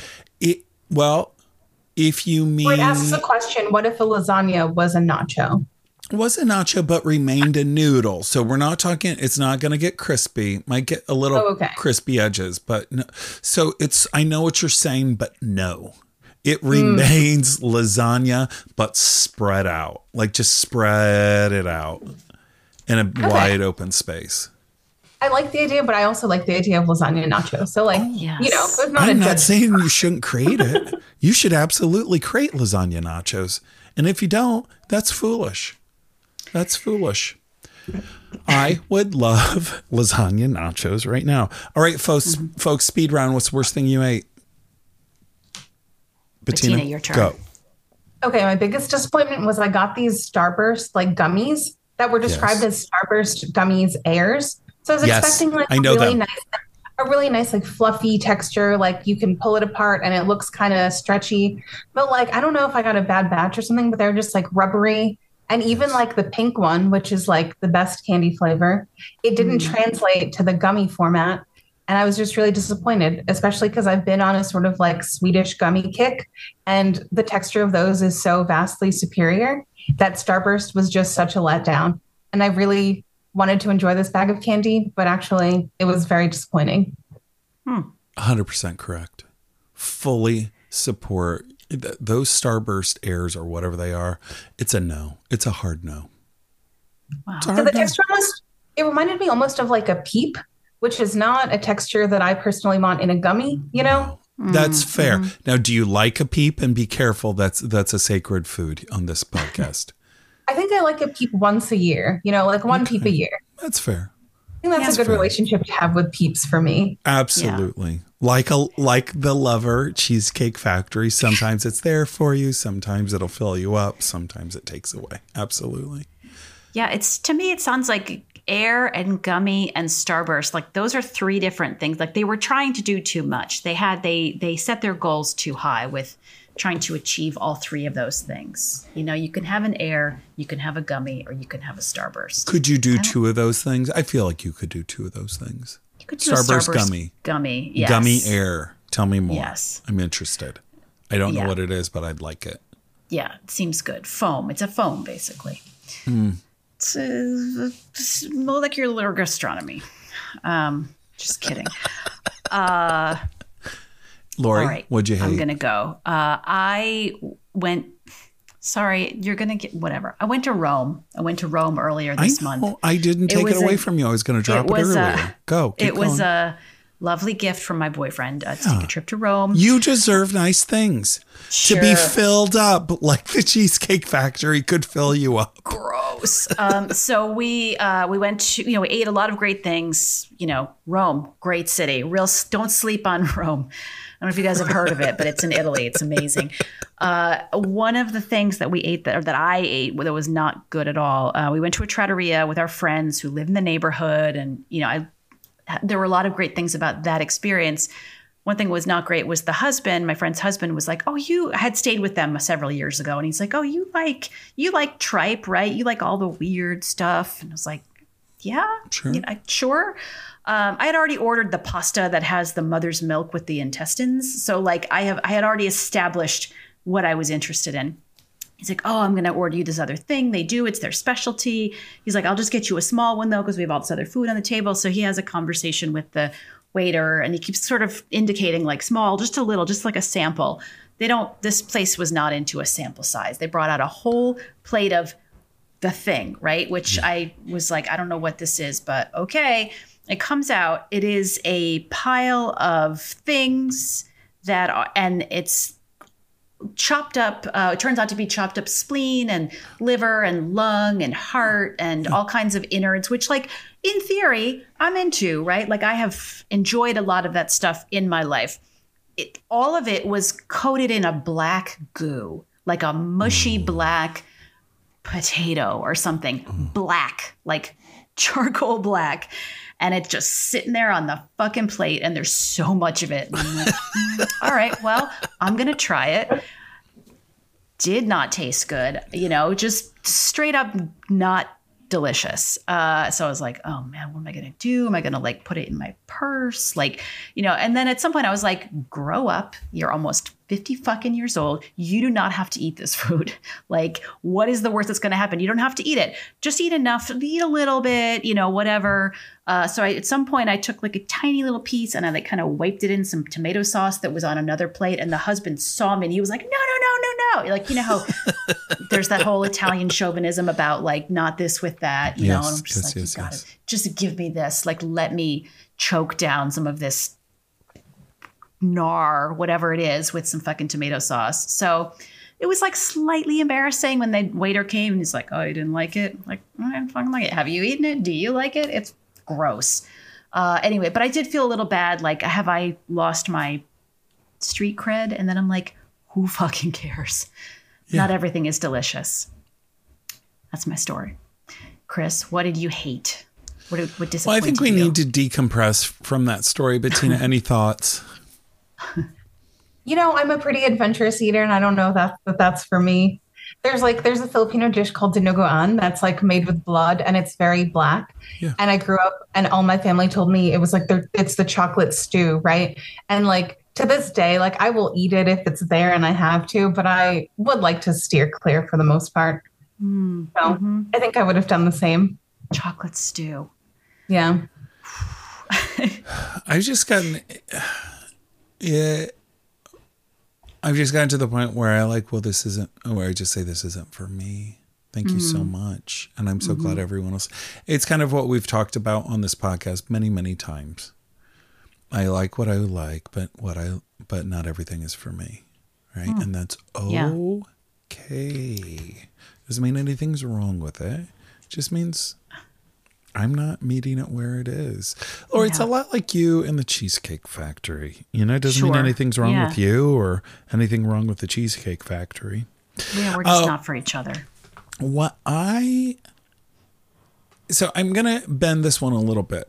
Well, if you mean... Well, it asks the question, what if a lasagna was a nacho? Was a nacho, but remained a noodle. So we're not talking, it's not going to get crispy. Might get a little crispy edges, but no. So I know what you're saying, but no. It remains lasagna, but spread out. Like just spread it out in a wide open space. I like the idea, but I also like the idea of lasagna nachos. So like, you know, I'm not saying you shouldn't create it. You should absolutely create lasagna nachos. And if you don't, that's foolish. That's foolish. I would love lasagna nachos right now. All right, folks, speed round. What's the worst thing you ate? Bettina, your turn. Go. Okay, my biggest disappointment was I got these Starburst like gummies that were described as Starburst gummies airs. So I was expecting like a really nice like fluffy texture, like you can pull it apart and it looks kind of stretchy. But like I don't know if I got a bad batch or something, but they're just like rubbery. And even like the pink one, which is like the best candy flavor, it didn't translate to the gummy format. And I was just really disappointed, especially because I've been on a sort of like Swedish gummy kick. And the texture of those is so vastly superior that Starburst was just such a letdown. And I really wanted to enjoy this bag of candy, but actually it was very disappointing. 100% correct. Fully support those Starburst airs or whatever they are. It's a no. It's a hard no. Wow. So the texture it reminded me almost of like a Peep, which is not a texture that I personally want in a gummy, you know? That's fair. Now, do you like a Peep? And be careful, that's a sacred food on this podcast. I think I like a Peep once a year, you know, like one Peep a year. That's fair. I think that's a good relationship to have with Peeps for me. Absolutely. Yeah. Like the Lover Cheesecake Factory. Sometimes it's there for you. Sometimes it'll fill you up. Sometimes it takes away. Absolutely. Yeah, to me, it sounds like Air and Gummy and Starburst, like those are three different things. Like they were trying to do too much. They set their goals too high with trying to achieve all three of those things. You know, you can have an Air, you can have a gummy, or you can have a Starburst. Could you do two of those things? I feel like you could do two of those things. You could do Starburst gummy. Yes. Gummy Air. Tell me more. Yes. I'm interested. I don't know what it is, but I'd like it. Yeah, it seems good. Foam. It's a foam, basically. It's molecular gastronomy. Just kidding. Lori, right, what'd you hate? I'm going to go. I went... Sorry, you're going to get whatever. I went to Rome. Earlier this month. I didn't take it away from you. I was going to drop it earlier. Go. It was a lovely gift from my boyfriend to take a trip to Rome. You deserve nice things. Sure. To be filled up like the Cheesecake Factory could fill you up. Gross. So we went to, we ate a lot of great things. Rome, great city. Don't sleep on Rome. I don't know if you guys have heard of it, but it's in Italy. It's amazing. One of the things that we ate that I ate that was not good at all. We went to a trattoria with our friends who live in the neighborhood, and there were a lot of great things about that experience. One thing was not great was the husband. My friend's husband was like, "Oh, you had stayed with them several years ago," and he's like, "Oh, you like tripe, right? You like all the weird stuff." And I was like, "Yeah, sure." Sure. I had already ordered the pasta that has the mother's milk with the intestines. So I had already established what I was interested in. He's like, "Oh, I'm going to order you this other thing. They do. It's their specialty." He's like, "I'll just get you a small one though, because we have all this other food on the table." So he has a conversation with the waiter and he keeps sort of indicating like small, just a little, just like a sample. This place was not into a sample size. They brought out a whole plate of the thing, right? Which I was like, I don't know what this is, but okay. It comes out, it is a pile of things and it's chopped up. It turns out to be chopped up spleen and liver and lung and heart and all kinds of innards, which in theory, I'm into, right? I have enjoyed a lot of that stuff in my life. All of it was coated in a black goo, like a mushy black potato or something. Black, like charcoal black. And it's just sitting there on the fucking plate, and there's so much of it. And I'm like, all right, well, I'm going to try it. Did not taste good, just straight up not delicious. So I was like, oh man, what am I going to do? Am I going to put it in my purse? And then at some point I was like, grow up. You're almost 50 fucking years old. You do not have to eat this food. What is the worst that's going to happen? You don't have to eat it. Just eat enough, eat a little bit, whatever. So at some point I took a tiny little piece and I kind of wiped it in some tomato sauce that was on another plate. And the husband saw me and he was like, no. How there's that whole Italian chauvinism about not this with that, and I'm just you gotta just give me this, let me choke down some of this gnar, whatever it is, with some fucking tomato sauce. So it was slightly embarrassing when the waiter came and he's like, "Oh, you didn't like it?" I didn't fucking like it. Have you eaten it? Do you like it? It's gross. Anyway, but I did feel a little bad. Have I lost my street cred? And then I'm like, who fucking cares? Yeah. Not everything is delicious. That's my story. Chris, what did you hate? What disappointed you? Well, I think we need to decompress from that story. Bettina, any thoughts? I'm a pretty adventurous eater, and I don't know that that's for me. There's a Filipino dish called dinuguan that's made with blood, and it's very black. Yeah. And I grew up, and all my family told me it was it's the chocolate stew, right? And to this day, I will eat it if it's there and I have to, but I would like to steer clear for the most part. So I think I would have done the same. Chocolate stew. Yeah. I've just gotten to the point where where I just say this isn't for me. Thank you so much. And I'm so glad everyone else. It's kind of what we've talked about on this podcast many, many times. I like what I like, but not everything is for me. Right. And that's okay. Doesn't mean anything's wrong with it. It just means I'm not meeting it where it is. Or it's a lot like you and the Cheesecake Factory. It doesn't mean anything's wrong with you or anything wrong with the Cheesecake Factory. Yeah, we're just not for each other. So I'm going to bend this one a little bit.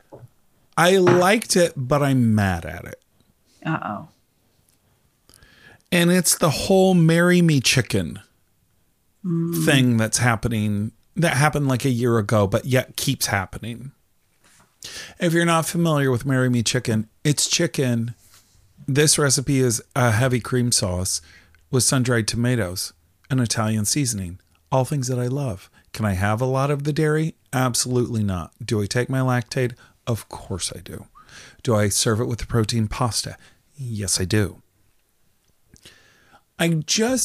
I liked it, but I'm mad at it. Uh-oh. And it's the whole marry me chicken thing that's happening. That happened like a year ago, but yet keeps happening. If you're not familiar with marry me chicken, it's chicken. This recipe is a heavy cream sauce with sun-dried tomatoes and Italian seasoning. All things that I love. Can I have a lot of the dairy? Absolutely not. Do I take my Lactaid? Of course I do. Do I serve it with the protein pasta? Yes, I do. I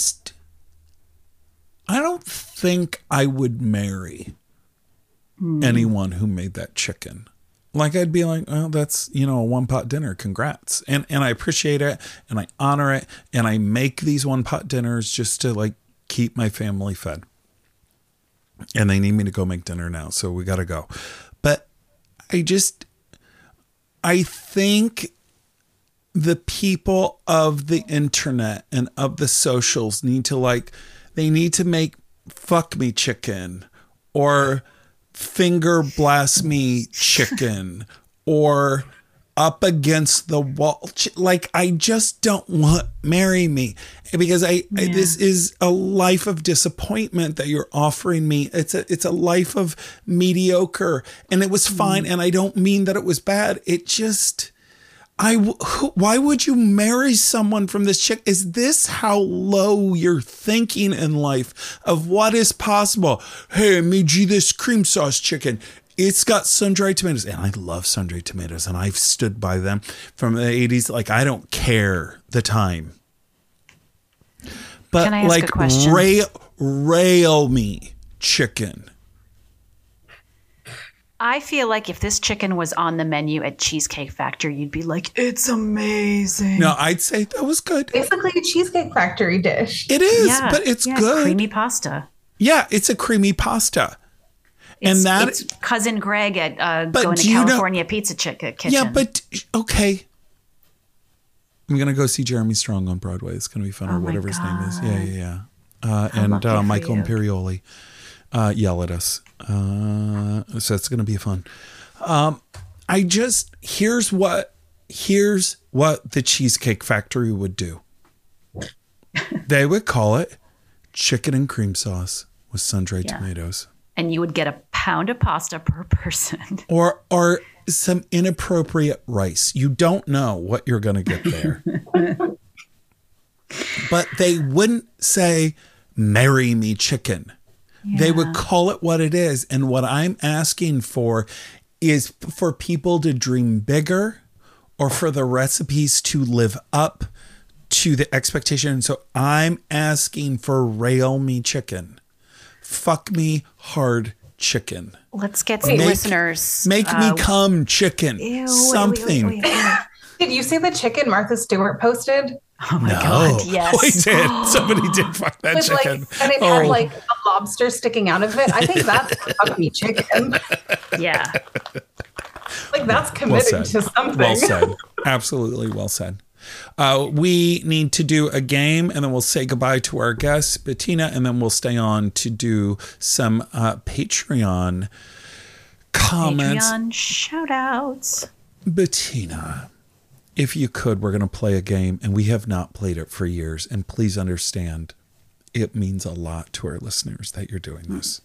don't think I would marry anyone who made that chicken. Like, I'd be like, oh, that's, a one-pot dinner. Congrats. And I appreciate it, and I honor it, and I make these one-pot dinners just to, like, keep my family fed. And they need me to go make dinner now, so we got to go. But I think the people of the internet and of the socials need to make fuck me chicken or finger blast me chicken or up against the wall. Like, I just don't want marry me, because this is a life of disappointment that you're offering me. It's a life of mediocre, and it was fine. And I don't mean that it was bad. It just, why would you marry someone from this chick? Is this how low you're thinking in life of what is possible? Hey, I made you this cream sauce chicken. It's got sun-dried tomatoes, and I love sun-dried tomatoes, and I've stood by them from the 80s. Like, I don't care the time. But, can I ask a question? Rail me chicken. I feel like if this chicken was on the menu at Cheesecake Factory, you'd be like, it's amazing. No, I'd say that was good. Basically a Cheesecake Factory dish. It is, but it's good. Creamy pasta. Yeah, it's a creamy pasta. It's Cousin Greg at going to California Pizza Kitchen. Yeah, but okay. I'm going to go see Jeremy Strong on Broadway. It's going to be fun, or whatever his name is. Yeah. And Michael Imperioli yell at us. So it's going to be fun. Here's what the Cheesecake Factory would do. They would call it chicken and cream sauce with sun-dried tomatoes. And you would get a pound of pasta per person. Or some inappropriate rice. You don't know what you're going to get there. But they wouldn't say, marry me chicken. Yeah. They would call it what it is. And what I'm asking for is for people to dream bigger, or for the recipes to live up to the expectation. So I'm asking for rail me chicken. Fuck me hard chicken. Let's get some listeners. Make me come chicken. Ew, something. Wait. Did you see the chicken Martha Stewart posted? Oh my God, yes. We did. Somebody did fuck that chicken. And it had like a lobster sticking out of it. I think that's fuck me chicken. Yeah. Like, that's committing to something. Well said. Absolutely well said. We need to do a game, and then we'll say goodbye to our guest, Bettina, and then we'll stay on to do some Patreon comments. Patreon shout-outs. Bettina, if you could, we're going to play a game, and we have not played it for years. And please understand, it means a lot to our listeners that you're doing this.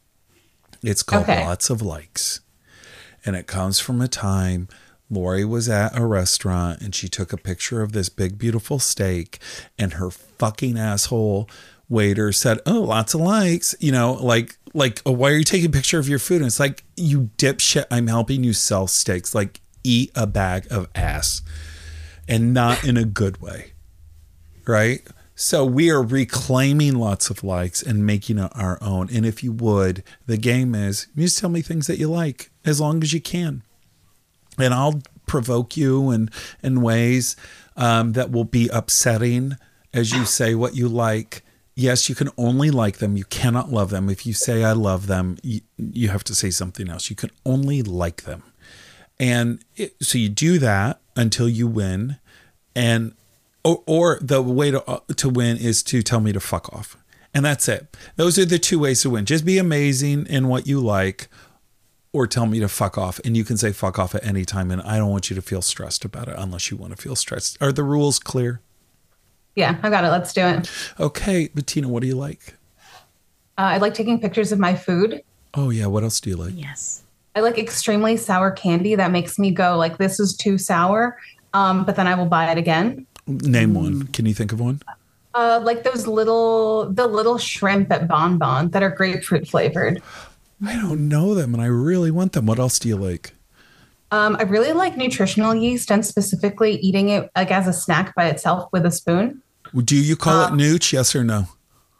It's called Lots of Likes, and it comes from a time Lori was at a restaurant and she took a picture of this big, beautiful steak, and her fucking asshole waiter said, "Oh, lots of likes." Like, oh, why are you taking a picture of your food? And it's like, you dipshit, I'm helping you sell steaks. Like, eat a bag of ass, and not in a good way. Right? So we are reclaiming lots of likes and making it our own. And if you would, the game is, you just tell me things that you like as long as you can. And I'll provoke you in ways that will be upsetting as you say what you like. Yes, you can only like them. You cannot love them. If you say I love them, you have to say something else. You can only like them. And so you do that until you win. And or the way to win is to tell me to fuck off. And that's it. Those are the two ways to win. Just be amazing in what you like, or tell me to fuck off. And you can say fuck off at any time, and I don't want you to feel stressed about it unless you want to feel stressed. Are the rules clear? Yeah, I got it. Let's do it. Okay, Bettina, what do you like? I like taking pictures of my food. Oh, yeah. What else do you like? Yes. I like extremely sour candy that makes me go like, this is too sour. But then I will buy it again. Name one. Can you think of one? Like the little shrimp at Bon Bon that are grapefruit flavored. I don't know them and I really want them. What else do you like? I really like nutritional yeast and specifically eating it like as a snack by itself with a spoon. Do you call it nooch? Yes or no?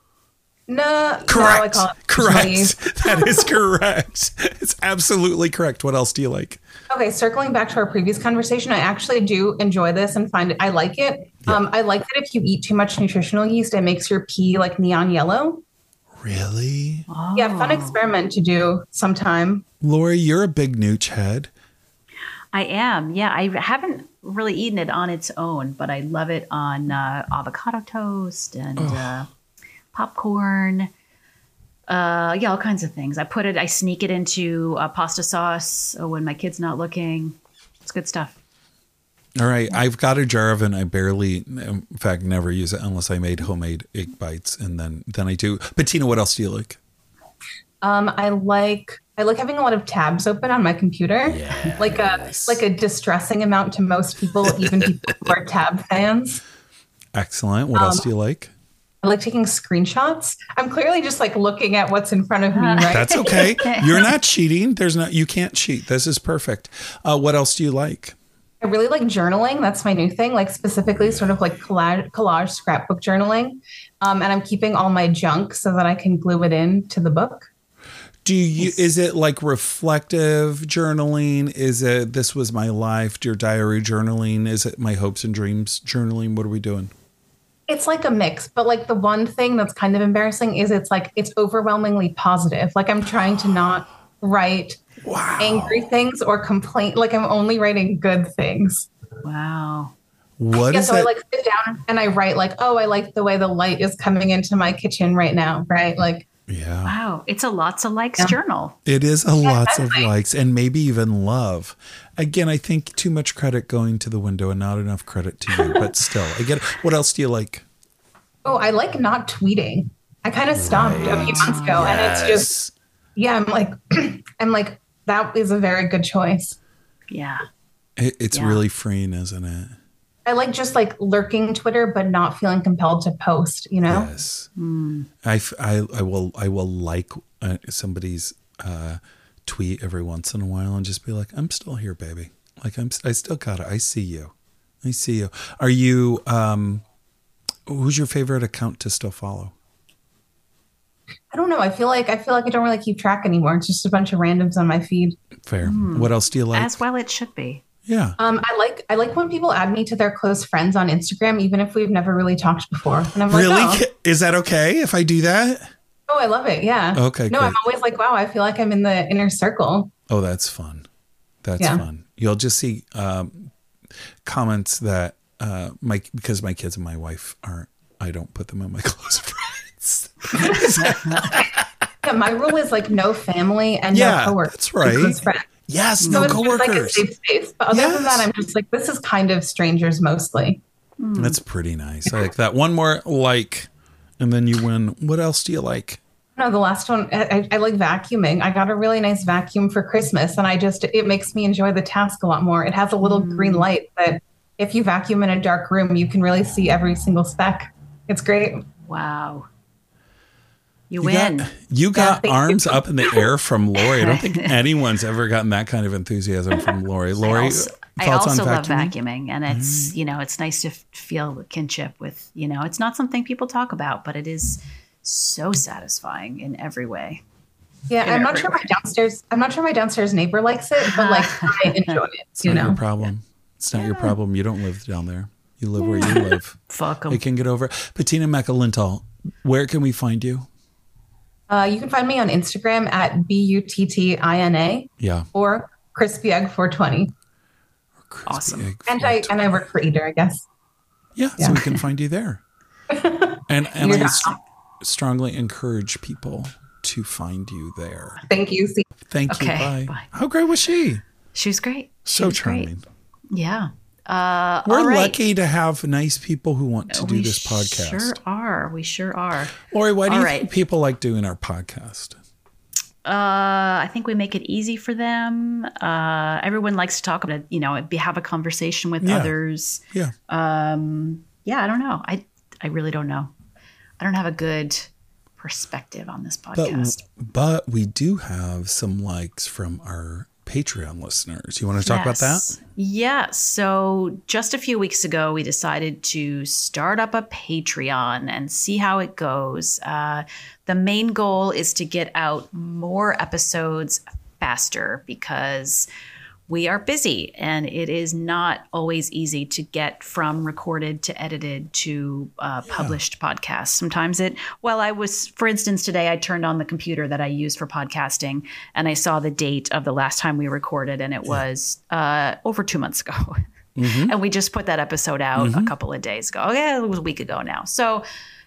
No, Correct. No, I call it Correct. That is correct. It's absolutely correct. What else do you like? Okay, circling back to our previous conversation, I actually do enjoy this and find it. I like it. Yeah. I like that if you eat too much nutritional yeast, it makes your pee like neon yellow. Really? Oh. Yeah, fun experiment to do sometime. Lori, you're a big nooch head. I am. Yeah, I haven't really eaten it on its own, but I love it on avocado toast and popcorn. Yeah, all kinds of things. I sneak it into pasta sauce when my kid's not looking. It's good stuff. All right. I've got a jar of it and I barely, in fact, never use it unless I made homemade egg bites. And then I do. Bettina, what else do you like? I like having a lot of tabs open on my computer. Yes. Like a distressing amount to most people, even people who are tab fans. Excellent. What else do you like? I like taking screenshots. I'm clearly just like looking at what's in front of me, right? That's okay. You're not cheating. You can't cheat. This is perfect. What else do you like? I really like journaling. That's my new thing, like specifically sort of like collage scrapbook journaling. And I'm keeping all my junk so that I can glue it in to the book. Is it like reflective journaling? Is it, this was my life, Dear Diary journaling? Is it my hopes and dreams journaling? What are we doing? It's like a mix, but like the one thing that's kind of embarrassing is it's overwhelmingly positive. Like I'm trying to not write angry things or complain. Like I'm only writing good things. Wow. What is so it? I like sit down and I write like, oh, I like the way the light is coming into my kitchen right now. Right. Like, yeah. Wow. It's a lots of likes journal. It is a lots of likes and maybe even love. Again, I think too much credit going to the window and not enough credit to you, but still, I get it. What else do you like? Oh, I like not tweeting. I kind of stopped a few months ago and it's just, I'm like, that is a very good choice. Yeah. It's really freeing, isn't it? I like just like lurking Twitter, but not feeling compelled to post, you know? Yes. I will like somebody's tweet every once in a while and just be like, I'm still here, baby. Like I still got it. I see you. Are you, who's your favorite account to still follow? I don't know. I feel like I don't really keep track anymore. It's just a bunch of randoms on my feed. Fair. What else do you like? As well, it should be. Yeah. I like when people add me to their close friends on Instagram, even if we've never really talked before. And I'm really? Like, oh. Is that okay if I do that? Oh, I love it. Yeah. Okay. No, great. I'm always like, wow, I feel like I'm in the inner circle. Oh, that's fun. That's fun. You'll just see comments that because my kids and my wife I don't put them in my close friends. Yeah, my rule is like no family and no coworkers. That's right. Close friends. Yes, no coworkers. Like a safe space. But other than that, I'm just like, this is kind of strangers mostly. That's pretty nice. I like that. One more and then you win. What else do you like? No, the last one, I like vacuuming. I got a really nice vacuum for Christmas and it makes me enjoy the task a lot more. It has a little green light that if you vacuum in a dark room, you can really see every single speck. It's great. Wow. You win. You got arms up in the air from Lori. I don't think anyone's ever gotten that kind of enthusiasm from Lori. Lori, I also love vacuuming, and it's it's nice to feel kinship with it's not something people talk about, but it is so satisfying in every way. Yeah, I'm not sure my downstairs neighbor likes it, but like I enjoy it. It's not your problem. It's not your problem. You don't live down there. You live where you live. Fuck them. You can get over it. Bettina McAlintal, where can we find you? You can find me on Instagram at BUTTINA. Yeah. Or Crispy Egg 420. Awesome. And I work for Eater, I guess. Yeah, so we can find you there. And I strongly encourage people to find you there. Thank you. Thank you. Bye. How great was she? She was great. So charming. Great. Yeah. We're lucky to have nice people who want to do this podcast. We sure are. Lori, why do you think people like doing our podcast? I think we make it easy for them. Everyone likes to talk about it, have a conversation with others. Yeah. I don't know. I really don't know. I don't have a good perspective on this podcast. But we do have some likes from our Patreon listeners. You want to talk about that? Yeah. So just a few weeks ago, we decided to start up a Patreon and see how it goes. The main goal is to get out more episodes faster because we are busy and it is not always easy to get from recorded to edited to published podcasts. Sometimes for instance, today I turned on the computer that I use for podcasting and I saw the date of the last time we recorded and it was over 2 months ago. Mm-hmm. And we just put that episode out a couple of days ago. Yeah, it was a week ago now. So,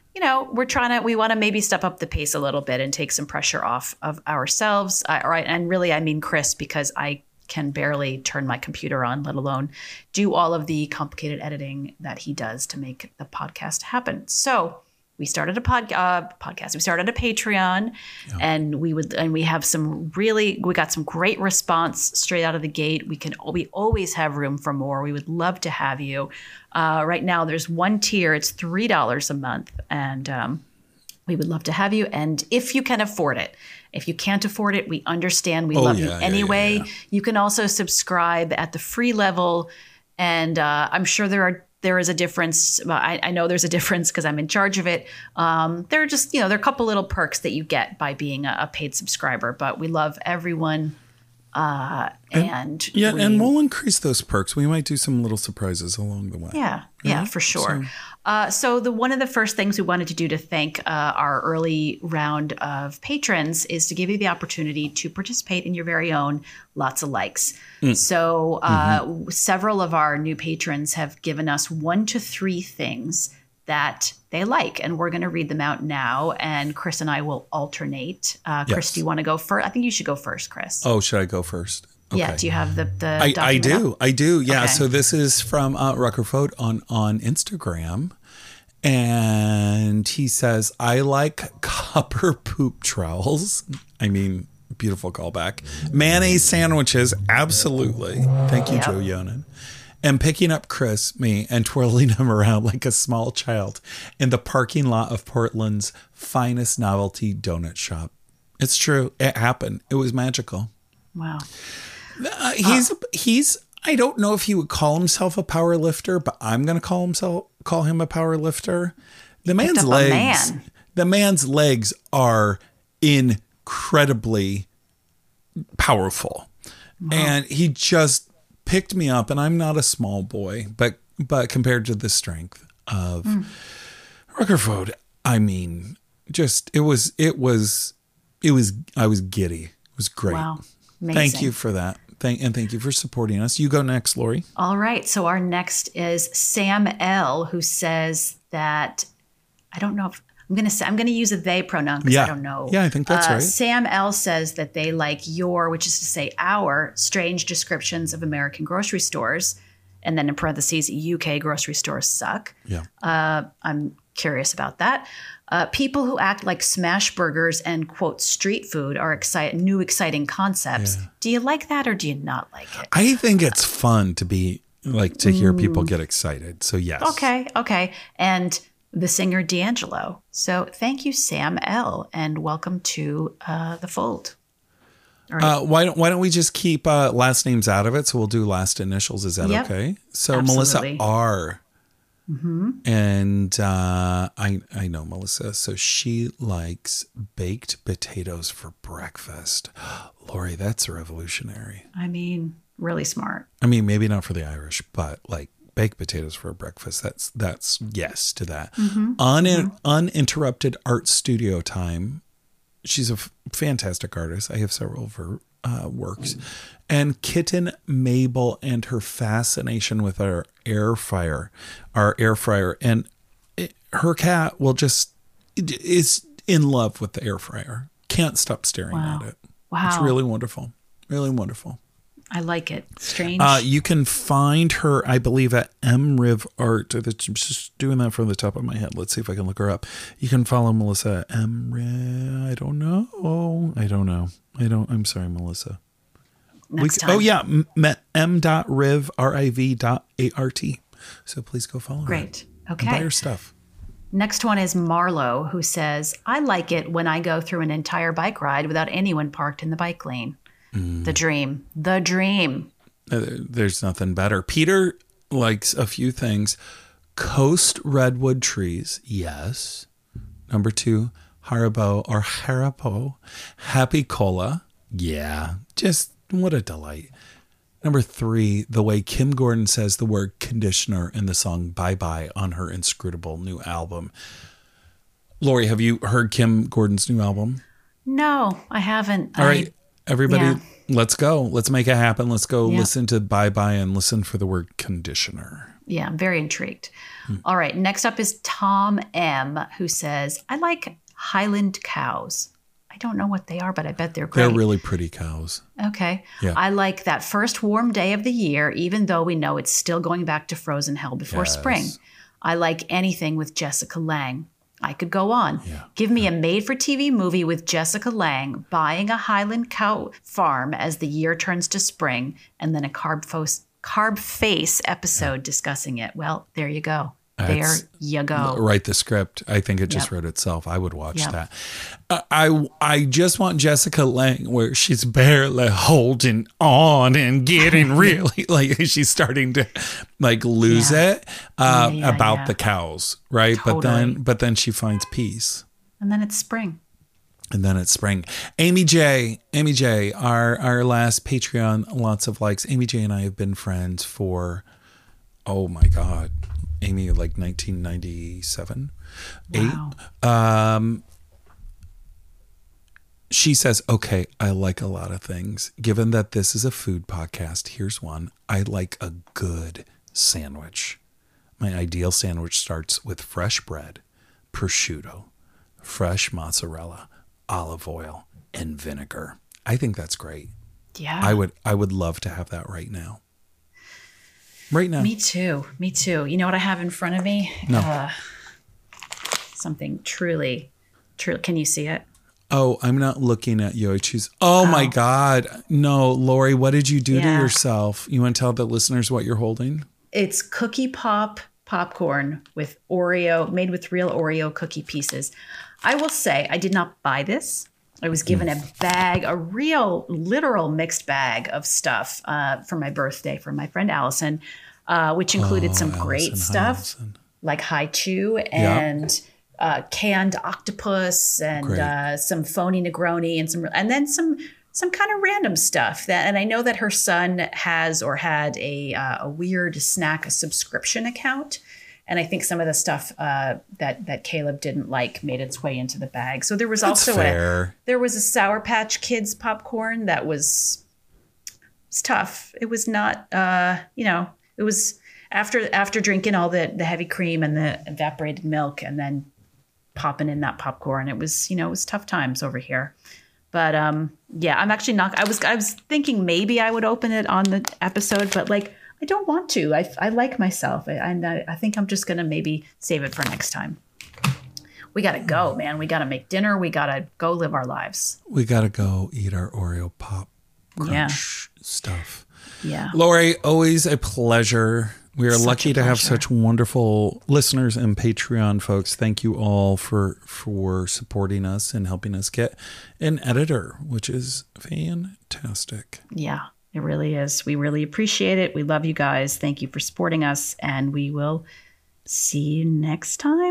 we want to maybe step up the pace a little bit and take some pressure off of ourselves. And really, I mean Chris, because I can barely turn my computer on, let alone do all of the complicated editing that he does to make the podcast happen. So we started a podcast. We started a Patreon, and we got some great response straight out of the gate. We always have room for more. We would love to have you. Right now, there's one tier. It's $3 a month, and we would love to have you. And if you can afford it. If you can't afford it, we understand. We love you anyway. Yeah. You can also subscribe at the free level. And I'm sure there is a difference. I know there's a difference because I'm in charge of it. There are just, there are a couple little perks that you get by being a paid subscriber. But we love everyone. And we'll increase those perks. We might do some little surprises along the way. Yeah, for sure. So one of the first things we wanted to do to thank our early round of patrons is to give you the opportunity to participate in your very own Lots of Likes. So several of our new patrons have given us 1 to 3 things that they like, and we're going to read them out now, and Chris and I will alternate. Chris, do you want to go first? I think you should go first, Chris. Oh, should I go first? Okay. Yeah, do you have the I do. Yeah, okay. So this is from Ruckerford on Instagram, and he says, I like copper poop trowels. I mean, beautiful callback. Mayonnaise sandwiches, absolutely. Thank you, Joe Yonan. And picking up me, and twirling him around like a small child in the parking lot of Portland's finest novelty donut shop. It's true. It happened. It was magical. Wow. He's I don't know if he would call himself a power lifter, but I'm going to call him a power lifter. The man's legs are incredibly powerful. Wow. And he just picked me up, and I'm not a small boy, but compared to the strength of Rutherford, I mean, I was giddy. It was great. Wow. Amazing. Thank you for that. Thank you for supporting us. You go next, Lori. All right. So our next is Sam L, who says that, I don't know if I'm going to use a they pronoun because I don't know. Yeah, I think that's right. Sam L says that they like which is to say our, strange descriptions of American grocery stores. And then in parentheses, UK grocery stores suck. Yeah. I'm curious about that. People who act like smash burgers and, quote, street food are new exciting concepts. Yeah. Do you like that or do you not like it? I think it's fun to hear people get excited. So yes. Okay. And the singer D'Angelo. So thank you, Sam L, and welcome to the fold. All right. Why don't we just keep last names out of it? So we'll do last initials. Is that okay? So absolutely. Melissa R. Mm-hmm. And I know Melissa. So she likes baked potatoes for breakfast. Lori, that's revolutionary. I mean, really smart. I mean, maybe not for the Irish, but like baked potatoes for breakfast. That's yes to that. Mm-hmm. Uninterrupted art studio time. She's a fantastic artist. I have several of her works. And Kitten Mabel and her fascination with our air fryer. And her cat is in love with the air fryer. Can't stop staring at it. Wow. It's really wonderful. Really wonderful. I like it. Strange. You can find her, I believe, at MRiv Art. I'm just doing that from the top of my head. Let's see if I can look her up. You can follow Melissa at MRiv. I don't know. I'm sorry, Melissa. Next time. Oh, yeah. M.Riv, RIV.ART. So please go follow her. Great. Okay. And buy her stuff. Next one is Marlo, who says, I like it when I go through an entire bike ride without anyone parked in the bike lane. The dream. The dream. There's nothing better. Peter likes a few things. Coast redwood trees. Yes. Number 2, Haribo. Happy Cola. Yeah. Just what a delight. Number 3, the way Kim Gordon says the word conditioner in the song Bye Bye on her inscrutable new album. Lori, have you heard Kim Gordon's new album? No, I haven't. All right. Everybody, let's go. Let's make it happen. Let's go listen to Bye Bye and listen for the word conditioner. Yeah, I'm very intrigued. All right. Next up is Tom M., who says, I like Highland cows. I don't know what they are, but I bet they're great. They're really pretty cows. Okay. Yeah. I like that first warm day of the year, even though we know it's still going back to frozen hell before spring. I like anything with Jessica Lange. I could go on. Yeah. Give me a made-for-TV movie with Jessica Lange buying a Highland cow farm as the year turns to spring, and then a carb face episode discussing it. Well, there you go. There you go. Write the script. I think it just wrote itself. I would watch that. I just want Jessica Lange where she's barely holding on and getting really like she's starting to like lose it about the cows, right? Totally. But then she finds peace. And then it's spring. Amy J, our last Patreon, lots of likes. Amy J and I have been friends for, oh my God, Amy, like 1997, Wow. 8. She says, okay, I like a lot of things. Given that this is a food podcast, here's one. I like a good sandwich. My ideal sandwich starts with fresh bread, prosciutto, fresh mozzarella, olive oil, and vinegar. I think that's great. Yeah. I would love to have that right now. Right now. Me too. You know what I have in front of me? No. Something truly. Can you see it? Oh, I'm not looking at you. Oh my God. No, Lori, what did you do to yourself? You want to tell the listeners what you're holding? It's Cookie Pop popcorn with Oreo, made with real Oreo cookie pieces. I will say I did not buy this. I was given a bag, a real literal mixed bag of stuff for my birthday from my friend Allison, which included some great stuff like Hi Chew and canned octopus and some phony Negroni and then some kind of random stuff and I know that her son has or had a weird snack subscription account. And I think some of the stuff that Caleb didn't like made its way into the bag. So there was also a Sour Patch Kids popcorn that was tough. It was not, it was after drinking all the heavy cream and the evaporated milk and then popping in that popcorn. It was tough times over here. But I'm actually not. I was thinking maybe I would open it on the episode, but like. I don't want to. I like myself. I think I'm just going to maybe save it for next time. We got to go, man. We got to make dinner. We got to go live our lives. We got to go eat our Oreo Pop Crunch stuff. Yeah. Lori, always a pleasure. We are lucky to have such wonderful listeners and Patreon folks. Thank you all for supporting us and helping us get an editor, which is fantastic. Yeah. It really is. We really appreciate it. We love you guys. Thank you for supporting us. And we will see you next time? ?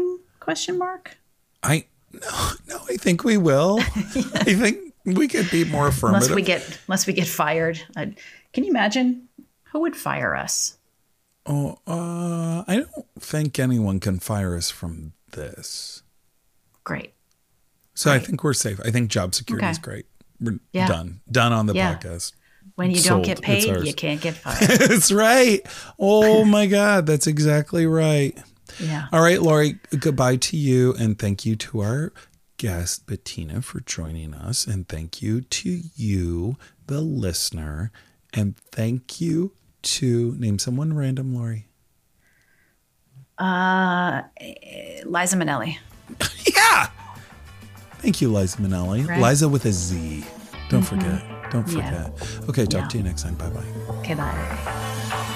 I think we will. I think we could be more affirmative. Unless we get fired. Can you imagine? Who would fire us? Oh, I don't think anyone can fire us from this. Great. So I think we're safe. I think job security is great. We're done. Done on the podcast. When you don't get paid, you can't get fired. That's right. Oh my God. That's exactly right. Yeah. All right, Lori, goodbye to you. And thank you to our guest, Bettina, for joining us. And thank you to you, the listener. And thank you to name someone random, Lori. Liza Minnelli. Yeah. Thank you, Liza Minnelli. Right. Liza with a Z. Don't forget. Don't forget. Okay, talk to you next time. Bye-bye. Okay, bye.